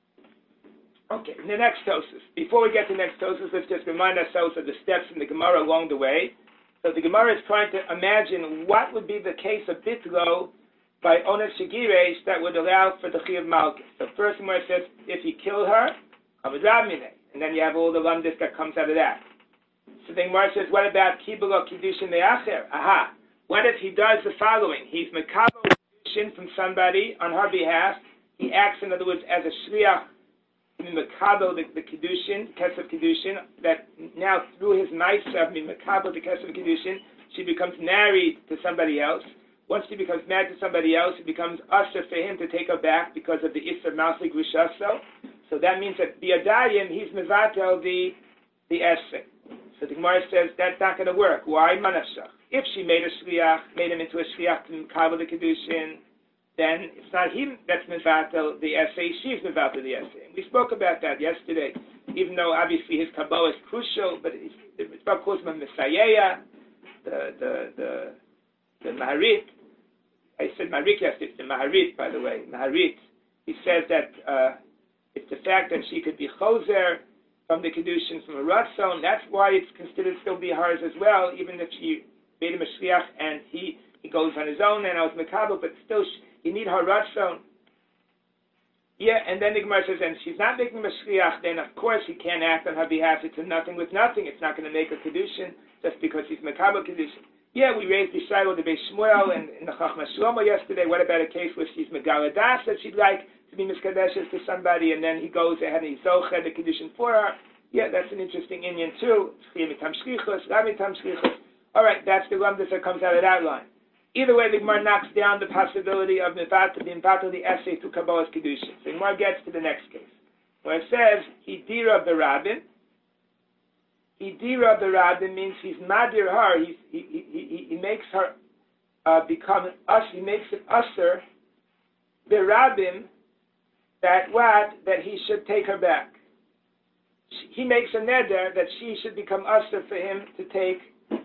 Okay, in the next Tosis. Before we get to the next Tosis, let's just remind ourselves of the steps in the Gemara along the way. So the Gemara is trying to imagine what would be the case of Bitlo by Ones Shagiresh that would allow for the Chi of Malchus. So first Gemara says, if you kill her, and then you have all the Lumdis that comes out of that. So the Gemara says, what about Kibul or Kiddushin Me'acher? Aha. What if he does the following? He's Mekabel Kiddushin from somebody on her behalf. He acts, in other words, as a Shliach Mekabel, the, the Kiddushin, Kesef Kiddushin, that now through his Ma'aser, Mekabel, the Kesef Kiddushin, she becomes married to somebody else. Once she becomes married to somebody else, it becomes usher for him to take her back because of the Isser Maslik Rishaso. So that means that Biadayim, he's Mevatel, the the Esek. So the Gemara says that's not going to work. Why? Manashach. If she made a Shliach, made him into a Shliach to Mekabel the Kiddushin, then it's not him that's Mevatel the essay, she's Mevatel the essay. And we spoke about that yesterday, even though obviously his Kabbalah is crucial, but it's, it's about Kuzma Messiah, the, the, the, the Maharit. I said Maharit yesterday, it's the Maharit, by the way, Maharit. He says that uh, it's the fact that she could be Choser from the Kedushin, from a Ratzon, that's why it's considered still be hers as well, even if she made him a Shliach and he, he goes on his own and I was Mekabel, but still she, you need her ratzon. Yeah, and then the Gemara says, and she's not making a shliach, then of course he can't act on her behalf. It's a nothing with nothing. It's not going to make a kedushin just because he's mekabel kedushin. Yeah, we raised the Shiloh, the Beis Shmuel, and in the Chachma Shlomo yesterday. What about a case where she's megaladas that she'd like to be miskadeshes to somebody, and then he goes ahead and he's zocher the kedushin for her? Yeah, that's an interesting inyan too. All right, that's the lumdus that comes out of that line. Either way, the Gemara knocks down the possibility of Mevatel, the Mevatel, the essay to Kabbalah's Kedushin. So the Gemara gets to the next case, where it says, Hidira B'Rabin. Hidira B'Rabin means he's Madir her, he's, he, he, he, he makes her uh, become us, he makes it usher, B'Rabin, that what? That he should take her back. He makes a neder that she should become usher for him to take,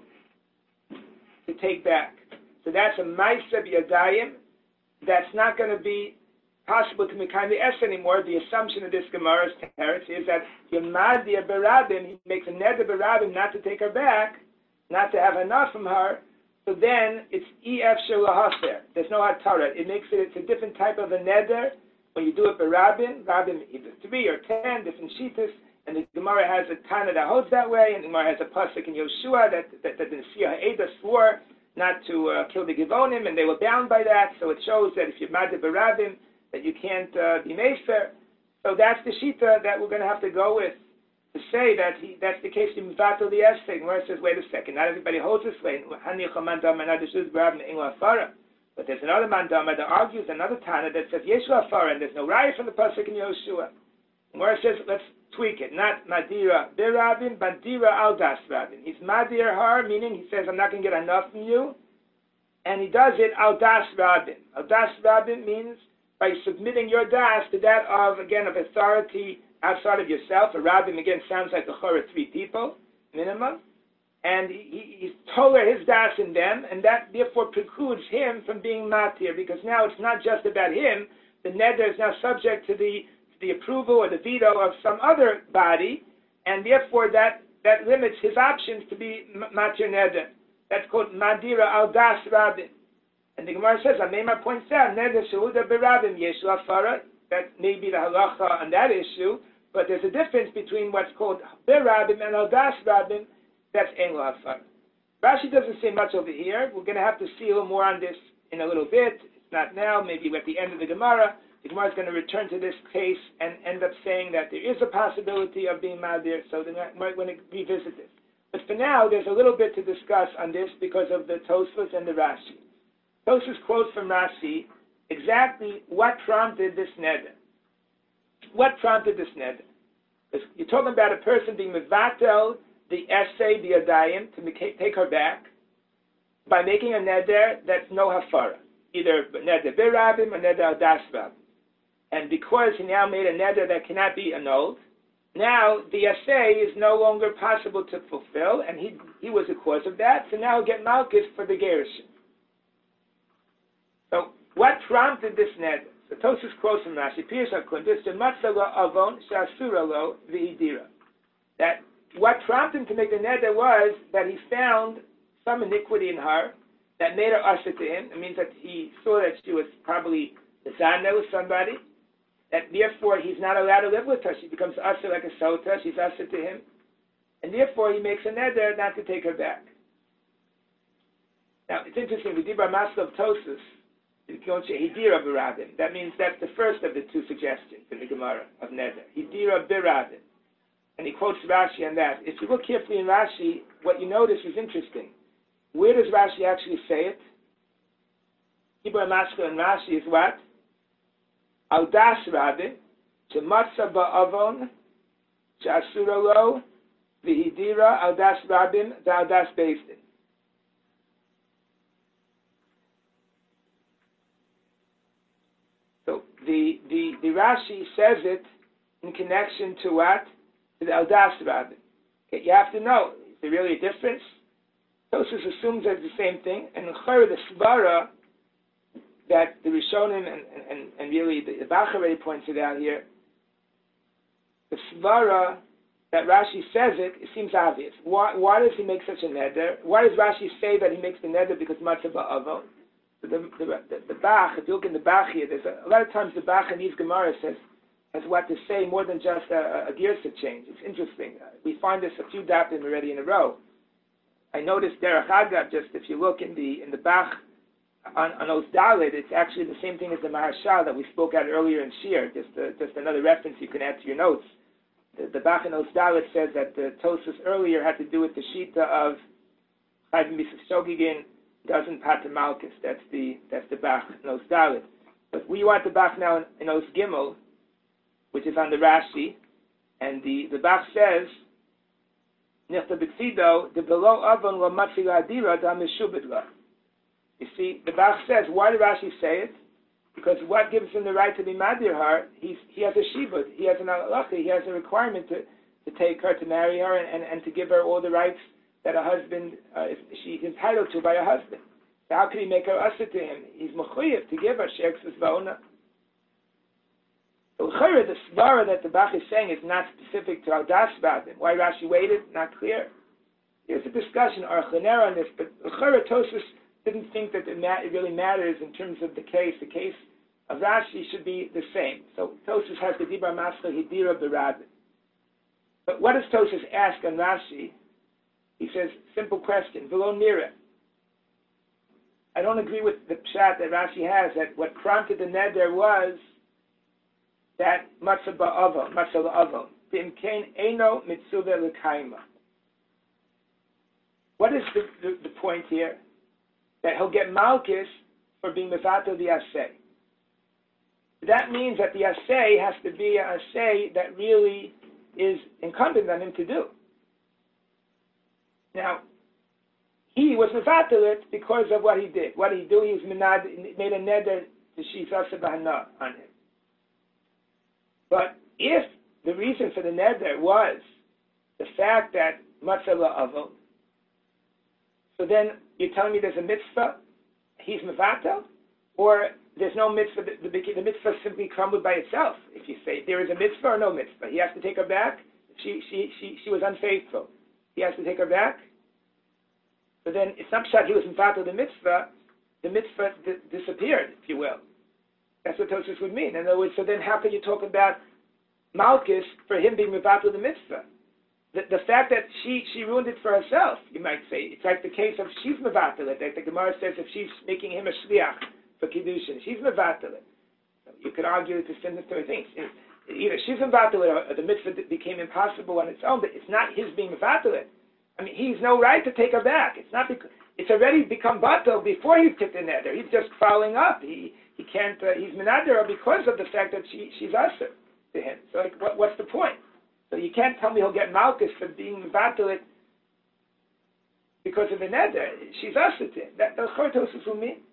to take back. So that's a Maisa B'Yadayim. That's not going to be possible to Mekayim the Es anymore. The assumption of this Gemara's teretz is that Yamadia Barabim, he makes a neder Barabim not to take her back, not to have enough from her, so then it's E F Shelahaser. There's no Hatara. It makes it, it's a different type of a neder. When you do it by Rabbin, Rabbin either three or ten, different Shitas, and the Gemara has a Tana that holds that way, and the Gemara has a Pasuk in Yoshua that, that, that the Nesiah Ha'eda swore not to uh, kill the Givonim, and they were bound by that, so it shows that if you're Madeh B'Rabbin, that you can't uh, be Mefer. So that's the Shita that we're going to have to go with, to say that he, that's the case in Mivato the Essay. Where it says, wait a second, not everybody holds this way. But there's another Mandama that argues, another Tana that says, Yeshu Afara, and there's no Raya from the Pasuk in Yoshua. Where it says, let's tweak it, not Madira Birabin, Madira Al Das Rabin. He's Madir Har, meaning he says, I'm not going to get enough from you. And he does it Al Das Rabin. Al Das Rabin means by submitting your das to that of, again, of authority outside of yourself. A rabbin, again, sounds like the chor of three people, minimum. And he, he's toler his das in them, and that therefore precludes him from being matir, because now it's not just about him. The neder is now subject to the to the approval or the veto of some other body, and therefore that, that limits his options to be matir neder. That's called madira al das rabbin. And the Gemara says, Amemar points out, neder shehuda berabim yeshu afara. That may be the halacha on that issue, but there's a difference between what's called berabim and al das rabbim. That's ein lo afara. Rashi doesn't say much over here. We're going to have to see a little more on this in a little bit. It's not now. Maybe at the end of the Gemara. The Gemara is going to return to this case and end up saying that there is a possibility of being madir. So they might want to revisit this. But for now, there's a little bit to discuss on this because of the Tosfos and the Rashi. Tosfos quotes from Rashi exactly what prompted this neder. What prompted this neder? Because you're talking about a person being mevatel the essay, the adayim, to make, take her back by making a neder that's no hafara, either neder birabim or neder al das rabim. And because he now made a neder that cannot be annulled, now the essay is no longer possible to fulfill, and he he was the cause of that. So now he'll get malchus for the gerushin. So what prompted this neder? So Tosfos quotes from Rashi, Pirush HaKundus, Matzah lo avon she'asura lo v'idira. That what prompted him to make the neder was that he found some iniquity in her that made her usher to him. It means that he saw that she was probably zana with somebody, that therefore he's not allowed to live with her. She becomes usher like a sota, she's usher to him, and therefore he makes a neder not to take her back. Now, it's interesting, the Dibra Master of Tosfos, that means that's the first of the two suggestions in the Gemara of neder. Hidira birabim. And he quotes Rashi on that. If you look carefully in Rashi, what you notice is interesting. Where does Rashi actually say it? Dibra Master in Rashi is what? Al das rabim, shematza ba'avon, she'asura lo, v'hidira al das rabim, v'al das beisdin. So the, the, the Rashi says it in connection to what? To the al das rabim. Okay, you have to know, is there really a difference? Tosfos assumes that it's the same thing, and in Chayr, the svara that the Rishonim and, and, and really the, the Bach already points it out here, the svara that Rashi says it, it seems obvious. Why, why does he make such a neder? Why does Rashi say that he makes the neder because matzah ba'avon? The, the, the, the Bach, if you look in the Bach here, there's a, a lot of times the Bach in these Gemara says, has what to say more than just a, a, a girsa change. It's interesting. Uh, we find this a few dapim already in a row. I noticed Derech Agav, just if you look in the in the Bach on, on Oz Dalet, it's actually the same thing as the Maharshal that we spoke at earlier in Shir, just uh, just another reference you can add to your notes. The, the Bach in Oz Dalet says that the Tosfos earlier had to do with the Shita of Chayvim B'Shogigin doesn't pat the Malchus. That's the that's the Bach in Oz Dalet. But we want the Bach now in, in Oz Gimel, which is on the Rashi, and the, the Bach says, you see, the Bach says, why did Rashi say it? Because what gives him the right to be madir her? He's, he has a shibud, he has an halacha, he has a requirement to, to take her, to marry her, and, and, and to give her all the rights that a husband, uh, is, she's entitled to by a husband. So how can he make her usher to him? He's mechuyev to give her sheikhs v'ona. So the svara that the Bach is saying is not specific to al das rabim. Why Rashi waited? Not clear. There's a discussion, Archanera, on this, but Tosfos didn't think that it, ma- it really matters in terms of the case. The case of Rashi should be the same. So Tosfos has the Dibra Mascha Hidira B'Rabin. But what does Tosfos ask on Rashi? He says, simple question, V'lo Nira. I don't agree with the pshat that Rashi has, that what prompted the neder was that matzah ba'avon, matzah ba'avon. V'imkein eino mitzuvah l'kaima. What is the, the, the point here? That he'll get malchus for being mevatel the asay. That means that the asay has to be an asay that really is incumbent on him to do. Now, he was mevatel it because of what he did. What did he do? He was menad, made a neder to shizasa b'hana on him. But if the reason for the neder was the fact that matzah la'avon, so then you're telling me there's a mitzvah, he's mevatel, or there's no mitzvah, the, the, the mitzvah simply crumbled by itself. If you say there is a mitzvah or no mitzvah, he has to take her back. She she she she was unfaithful. He has to take her back. So then it's not that he was mevatel the mitzvah. The mitzvah d- disappeared, if you will. That's what Tosfos would mean. In other words, so then how can you talk about malchus for him being mevatel the mitzvah? The, the fact that she, she ruined it for herself, you might say. It's like the case of she's mevatel it. Like the Gemara says, if she's making him a shliach for kiddushin, she's mevatel it. You could argue to send the three things. Either she's mevatel it, or the mitzvah became impossible on its own. But it's not his being mevatel it. I mean, he's no right to take her back. It's not because it's already become batel before he's tipped the nether. He's just following up. He he can't. Uh, he's menader because of the fact that she she's usher to him. So like, what, what's the point? So you can't tell me he'll get malchus for being mevatel it because of the neder. She's usher to him. That that's what Tosfos will mean.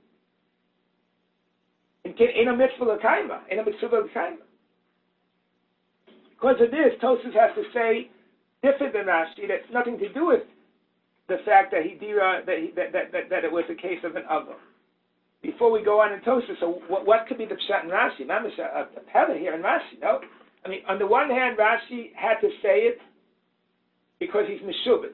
Ain't a mitzvah l'kaima. Ain't a mitzvah l'kaima. Because of this, Tosfos has to say different than Rashi. That's nothing to do with the fact that he dira that, he, that, that, that that it was a case of an avon. Before we go on in Tosfos, so what, what could be the pshat in Rashi? Mamish a, a pella here in Rashi. No, I mean on the one hand, Rashi had to say it because he's meshubed.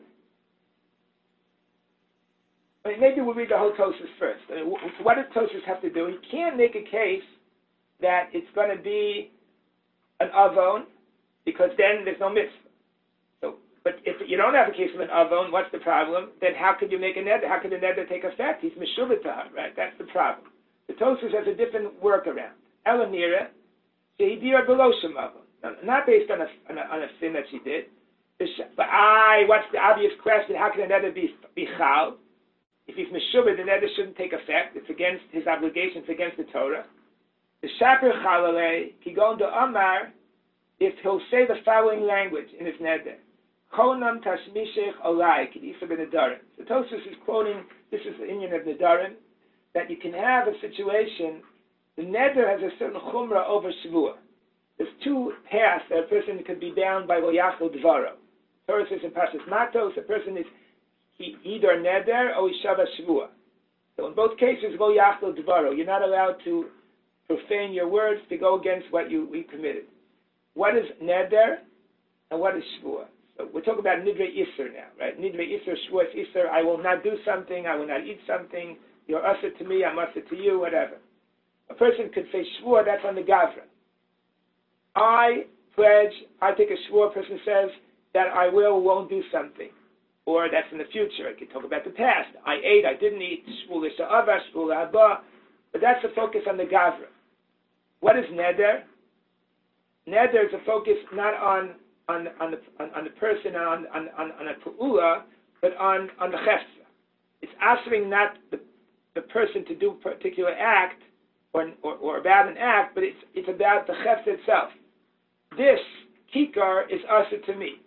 I mean, maybe we'll read the whole Tosfos first. I mean, what does Tosfos have to do? He can't make a case that it's going to be an avon because then there's no mitzvah. But if you don't have a case of an avon, what's the problem? Then how could you make a neder? How could the neder take effect? He's meshubed to her, right? That's the problem. The Tosfos has a different workaround. Elanira, shehidira below shemavon. Not based on a, on a on a sin that she did. But I, what's the obvious question? How can a neder be be chal? If he's meshubed, the neder shouldn't take effect. It's against his obligations, against the Torah. The shaper chalale kigon do amar, if he'll say the following language in his neder. Konam tashmishech olai kedisa b'nedarim. So Tosfos is quoting, this is the Indian of nedarim, that you can have a situation, the neder has a certain chumrah over shvua. There's two paths that a person could be bound by lo yachol dvaro. Torah says in Parshas Matos, a person is he either neder or ishava shvua. So in both cases, lo yachol dvaro. You're not allowed to profane your words to go against what you we committed. What is neder and what is shvua? So we're talking about nidre iser now, right? Nidre iser, shvuas iser. I will not do something. I will not eat something. You're usher to me. I'm usher to you. Whatever. A person could say shvua. That's on the gavra. I pledge. I take a shvua. A person says that I will, won't do something, or that's in the future. I could talk about the past. I ate. I didn't eat. Shvua sha'ava. Shvua haba. But that's the focus on the gavra. What is neder? Neder is a focus not on On, on the on, on the person on on on, on a pu'ula, but on on the chefza. It's answering not the the person to do a particular act or, or or about an act, but it's it's about the chefza itself. This kikar is usher to me,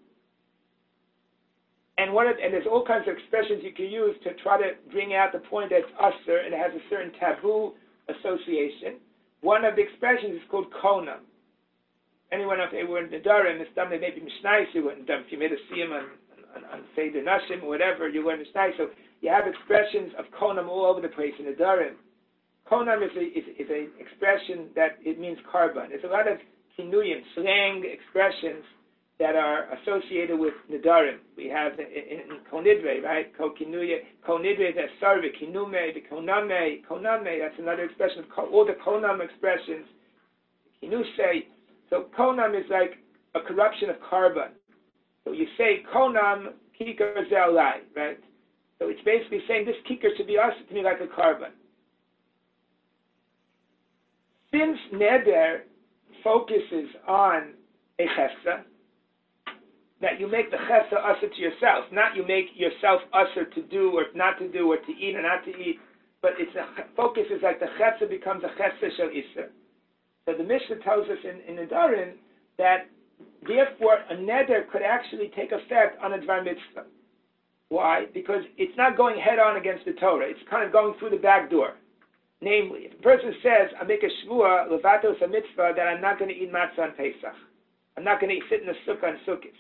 and one of, and there's all kinds of expressions you can use to try to bring out the point that it's usher and it has a certain taboo association. One of the expressions is called konam. Anyone if they were in the Nedarim, it's done, they may be Mishnais, you wouldn't done, if you made a siyam on, on, on Seder Nashim or whatever, you learn Mishnais. So you have expressions of Konam all over the place in the Nedarim. Konam is a, is, is a expression that it means carbon. There's a lot of kinuyim, slang expressions that are associated with Nidarim. We have in, in Konidre, right? Kokinuye, Konidre, that's Sarvi, Kinume, the Koname, Koname, that's another expression of all the Konam expressions. Kinuse. So Konam is like a corruption of carbon. So you say Konam Kikar Zelai, right? So it's basically saying this Kikar should be us to me like a carbon. Since Neder focuses on a chesed, that you make the chesed usher to yourself, not you make yourself usher to do or not to do or to eat or not to eat, but it's a focus is like the chesed becomes a chesed shel iser. So the Mishnah tells us in, in Nidarim that therefore a neder could actually take effect on a dvar mitzvah. Why? Because it's not going head on against the Torah. It's kind of going through the back door. Namely, if a person says, I make a shvuah, levatos a mitzvah, that I'm not going to eat matzah on Pesach. I'm not going to sit in the sukkah on Sukkot.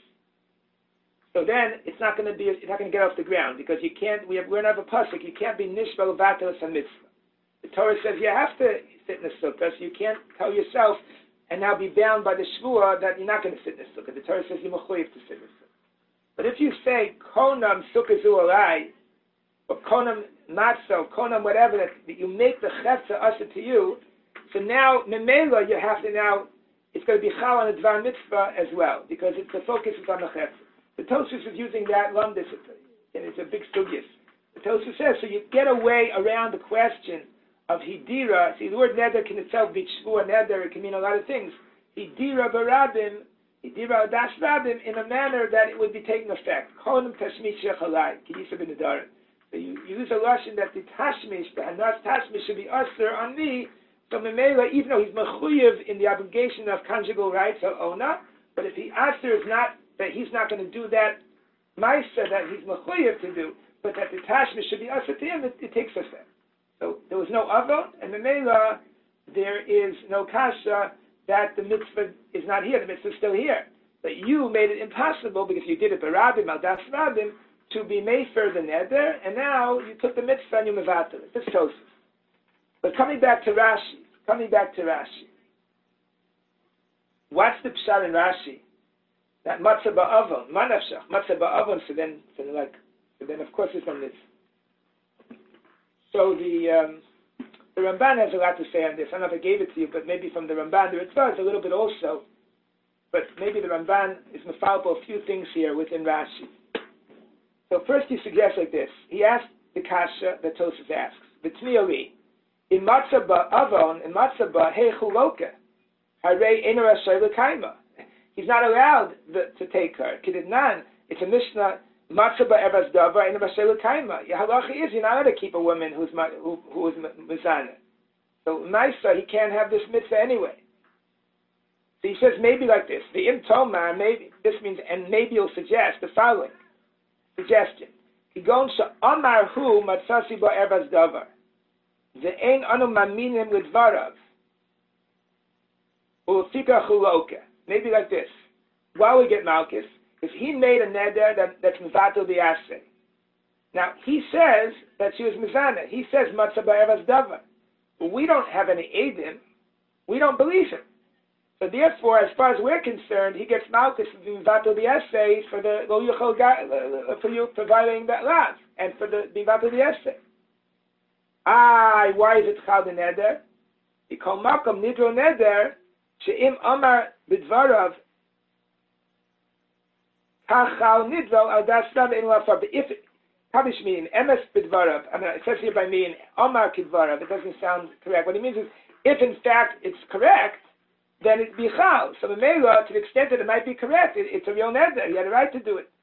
So then it's not going to be, it's not going to get off the ground because you can't. We have, we're not a pasuk. You can't be nishva levatos a mitzvah. The Torah says you have to sit in the sukkah, so you can't tell yourself and now be bound by the shvuah that you're not going to sit in the sukkah. The Torah says you're mechuyev to sit in the sukkah. But if you say konam sukkah zu alai, or konam matzah, konam whatever, that, that you make the chesed usher to you, so now memela you have to now, it's going to be chal on a dvar mitzvah as well because it's the focus is on the chesed. The Tosfos is using that lumdis, and it's a big sugyas. The Tosfos says so you get away around the question of hidira. See, the word neder can itself be shvuah neder. It can mean a lot of things. Hidira barabim. Hidira das rabim in a manner that it would be taking effect. Konim tashmish shechalai. Kiyisa ben Nidarim. So you use a lashon that the tashmish, the hanas tashmish should be usher on me. So memela, even though he's mechuyev in the obligation of conjugal rights or ona, but if the usher is not, that he's not going to do that ma'isa that he's mechuyev to do, but that the tashmish should be usher to him, it, it takes effect. So there was no avon, and memela, there is no kasha that the mitzvah is not here. The mitzvah is still here. But you made it impossible because you did it barabim, al das rabim, to be made for the neder, and now you took the mitzvah and you mevatel it. This Tosfos. But coming back to Rashi, coming back to Rashi, what's the pshat in Rashi? That matzah ba'avon, manafshach, matzah ba'avon. So then, so then, like, so then of course there's no mitzvah. So the um, the Ramban has a lot to say on this. I don't know if I gave it to you, but maybe from the Ramban, there is a little bit also. But maybe the Ramban is mafalpo a few things here within Rashi. So first he suggests like this. He asks the kasha that Tosfos asks, V'tmiyali, in matzah ba'avon, in matzah ba'hechuloka, harei eno rashay l'kaima. He's not allowed the, to take her. Kididnan, it's a Mishnah, matzah ba'evas davar, eno rashay l'kaima. The halacha is you're not allowed to keep a woman who's who, who is mizana. So Maisa, he can't have this mitzvah anyway. So he says maybe like this. The im tomar, maybe this means, and maybe he'll suggest the following suggestion. Kigon she'amar hu matzasi ba'evas davar. Ve'ein anu maminim l'dvarav. U'fika chuloka. Maybe like this. While we get Malchus, if he made a neder that, that's mivato b'yaseh. Now, he says that she was mizana. He says matzah ba'evas davar. But we don't have any edim. We don't believe him. So therefore, as far as we're concerned, he gets Malchus mivato b'yaseh for the lo yuchol for you providing that lav and for the mivato b'yaseh. Ah, why is it chal the neder? Because makom nidro neder she'im amar b'dvarav kachal nidro al das rav in lafar. But if Kabish mean emes b'dvarav, I mean it says here by me in amar kidvarav, it doesn't sound correct. What he means is, if in fact it's correct, then it'd be chal. So the Mela, to the extent that it might be correct, it, it's a real neder. He had a right to do it.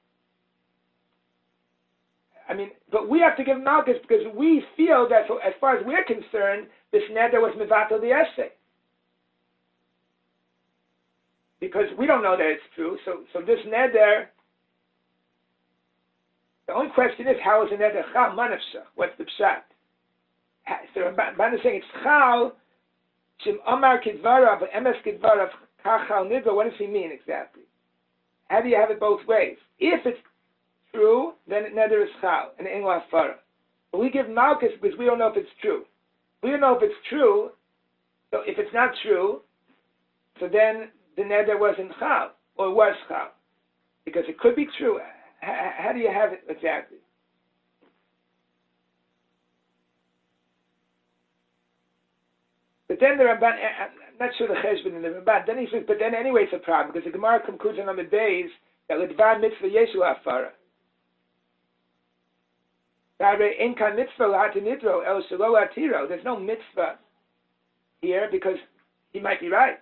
I mean, but we have to give Malchus because we feel that, so as far as we're concerned, this neder was mivato the essay. Because we don't know that it's true. So, so this neder, the only question is, how is a neder chal manafsha? What's the pshat? So Ramban is saying it's chal. Shim Amar Kidvarav, Emes Kidvarav, Kachal Nidra, what does he mean exactly? How do you have it both ways? If it's true, then it neder is Chal, and in Lafara. But we give Malchus because we don't know if it's true. We don't know if it's true, so if it's not true, so then the neder wasn't Chal, or it was Chal. Because it could be true. H- how do you have it exactly? But then the Ramban, I'm not sure the Cheshbon in the Ramban, then he says, but then anyway it's a problem, because the Gemara concludes on the days that L'dvar mitzvah yeshu afara. There's no mitzvah here because he might be right.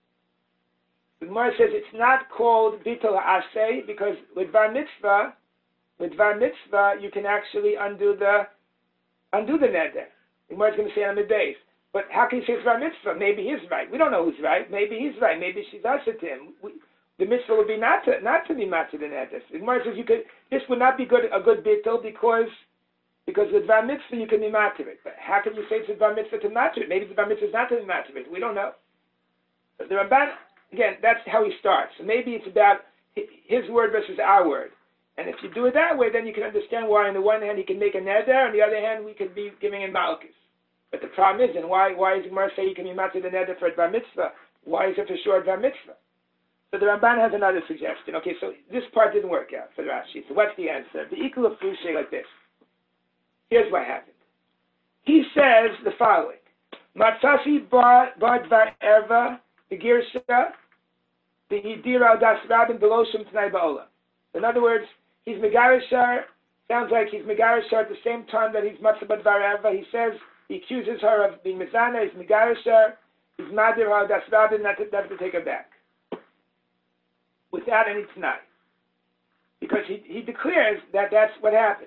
The Gemara says it's not called bittul ha'aseh because with var mitzvah, with var mitzvah you can actually undo the undo the neder. The Gemara is going to say on the days. But how can you say it's var mitzvah? Maybe he's right. We don't know who's right. Maybe he's right. Maybe she's usher to him. We, the mitzvah would be not to not to be matzah the neder. The Gemara says you could. This would not be good a good bittul because. Because with Bar Mitzvah you can be matir it. But how can you say it's a Bar Mitzvah to matir it? Maybe the Bar Mitzvah is not to be matir it. We don't know. But the Ramban, again, that's how he starts. So maybe it's about his word versus our word. And if you do it that way, then you can understand why on the one hand he can make a neder, on the other hand we could be giving him malchus. But the problem is, and why why does Gemara say you can be matir the neder for a Bar Mitzvah? Why is it for sure a Bar Mitzvah? So the Ramban has another suggestion. Okay, so this part didn't work out for Rashi. So what's the answer? The equal of Fushay like this. Here's what happened. He says the following: Matzasi bar dvar erva the girsha the yidira das rabin below shum tnai ba'olam. In other words, he's megarishar. Sounds like he's megarishar at the same time that he's matzah bar dvar erva. He says he accuses her of being mizana. He's megarishar. He's madir her das rabin not to, not to take her back without any tnai, because he he declares that that's what happened.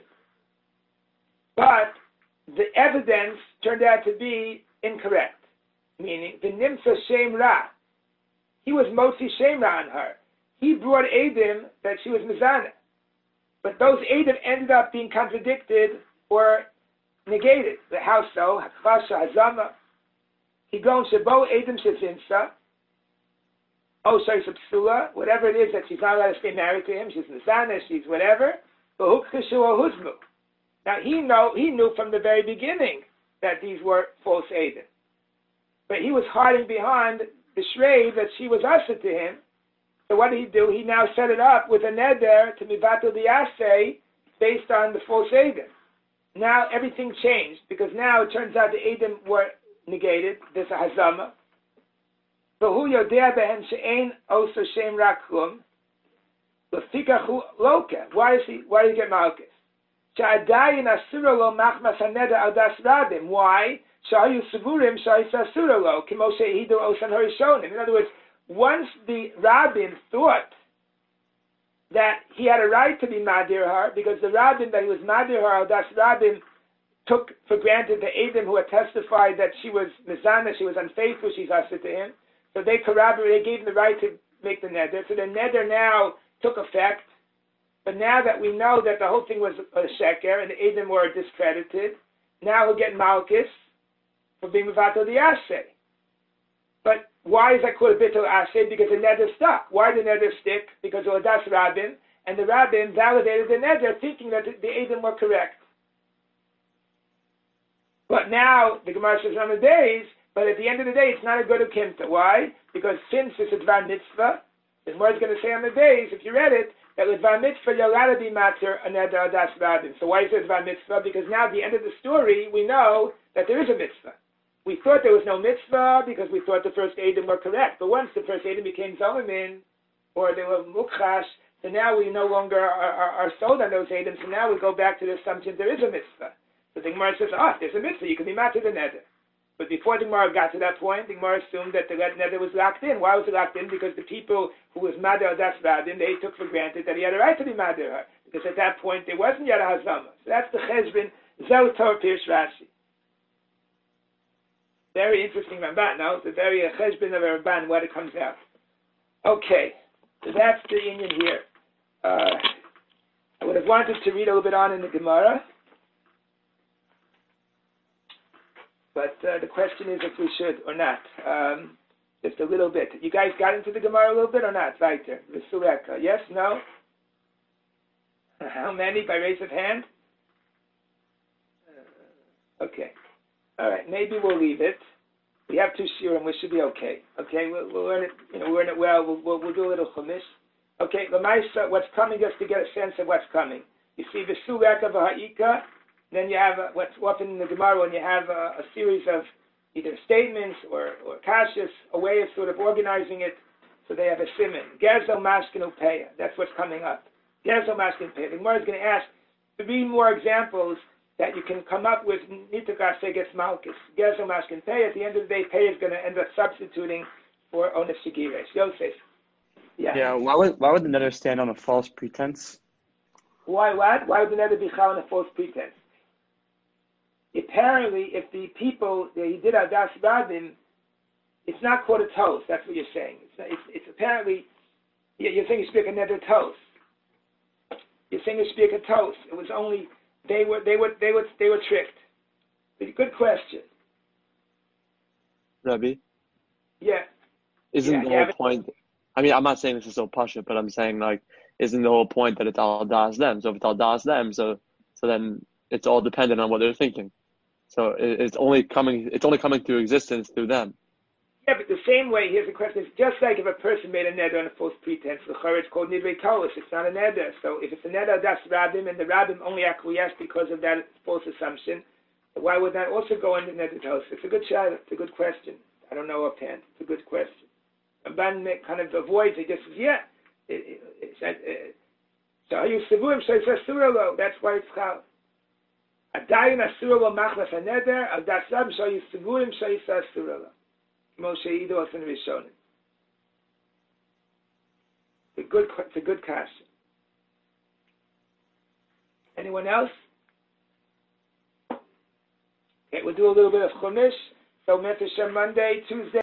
But the evidence turned out to be incorrect, meaning the nimsa shem ra. He was motzi shem ra on her. He brought edim that she was mizana, but those edim ended up being contradicted or negated. The how so? Hakfasha hazama. Higon shebo edim shezinsa. Oh, sorry, subsula. Whatever it is that she's not allowed to stay married to him. She's mizana. She's whatever. But hukchashu huzmu. Now, he know he knew from the very beginning that these were false Eidim. But he was hiding behind the shreid that she was usher to him. So what did he do? He now set it up with a neder to mivato the assay based on the false Eidim. Now everything changed because now it turns out the Eidim were negated. There's a hazama. V'hu yodea behen she'ein oso shem rakum l'fikachu loka. Why is he? Why did he get malchus? Why? In other words, once the rabbin thought that he had a right to be madir her, because the rabbin that he was madir her, das rabbin took for granted the Eidim who had testified that she was mizana, she was unfaithful, she's asked to him, so they corroborated, they gave him the right to make the neder. So the neder now took effect. But now that we know that the whole thing was a sheker and the Eidim were discredited, now he'll get malchus for being mivato the asay. But why is that called a bittul asay? Because the neder stuck. Why did the neder stick? Because of das rabbin, and the rabbin validated the neder, thinking that the Eidim were correct. But now the Gemara says on the days, but at the end of the day, it's not a good ukimta. Why? Because since it's a dvar mitzvah, the Gemara is going to say on the days, if you read it, that with Var Mitzvah, you're allowed to be matter a neder das rabin. So why is it Var Mitzvah? Because now at the end of the story, we know that there is a mitzvah. We thought there was no mitzvah because we thought the first Eidim were correct. But once the first Eidim became Zomamin, or they were Mukhash, so now we no longer are, are, are sold on those Eidim. So now we go back to the assumption there is a mitzvah. So the Gemara says, ah, oh, there's a mitzvah, you can be matter the neder. But before the Gemara got to that point, the Gemara assumed that the neder was locked in. Why was it locked in? Because the people who was Mader Das Radim, they took for granted that he had a right to be Mader. Because at that point, there wasn't yet a Hazama. So that's the Cheshbin, Zel Tor Pirsh Rashi. Very interesting Ramban, no? It's a very uh, Cheshbin of a Ramban, what it comes out. Okay, so that's the union here. Uh, I would have wanted to read a little bit on in the Gemara. But uh, the question is if we should or not. Um, just a little bit. You guys got into the Gemara a little bit or not? Weiter. V'sureka. Yes? No? How many by raise of hand? Uh, okay. All right. Maybe we'll leave it. We have two shiurim. We should be okay. Okay. We'll, we'll learn it. You know, learn it well. We'll, we'll, we'll do a little chumash. Okay, Lamaisa, what's coming, just to get a sense of what's coming. You see the Sureka V'Ha'ika, then you have uh, what's often in the Gemara when you have uh, a series of either statements or, or kashas, a way of sort of organizing it so they have a siman. Gezel Mashkinu Peya, that's what's coming up. Gezel Mashkinu Peya. The Gemara is going to ask three more examples that you can come up with. Nitakas gets Malkus. Gezel Mashkinu Peya. At the end of the day, Peya is going to end up substituting for Onef Shigires. Yosef. Yeah. Yeah. Why would why would the nether stand on a false pretense? Why what? Why would the nether be chal on a false pretense? Apparently, if the people that he did Adas Radim, it's not called a toast. That's what you're saying. It's, not, it's, it's apparently you're saying you speak a nether toast. You're saying you speak a toast. It was only they were they were they were they were tricked. But good question. Rabbi. Yeah. Isn't yeah, the yeah, whole point? I mean, I'm not saying this is so pasha, but I'm saying like, isn't the whole point that it's al das them? So if it's al das them, so so then it's all dependent on what they're thinking. So it, it's only coming it's only coming to existence through them. Yeah, but the same way, here's the question: it's just like if a person made a neder on a false pretense, the chorah it's called nidrei tolis. It's not a neder. So if it's a neder das rabbim and the rabbim only acquiesce because of that false assumption, why would that also go into neder tolis? It's a good shot. It's a good question. I don't know offhand. It's a good question. Ramban kind of avoids it. Just says, yeah. It, it, it, it, so are you sevurim? So it's asura lo. That's why it's chal. Adayin asura lo machlas haneder. Al das rabbim. So you sevurim. So you asura lo. Moshe Ido Asan Rishonim. It's a good. It's a good question. Anyone else? Okay, we'll do a little bit of Chumash. So Mephishem Monday, Tuesday.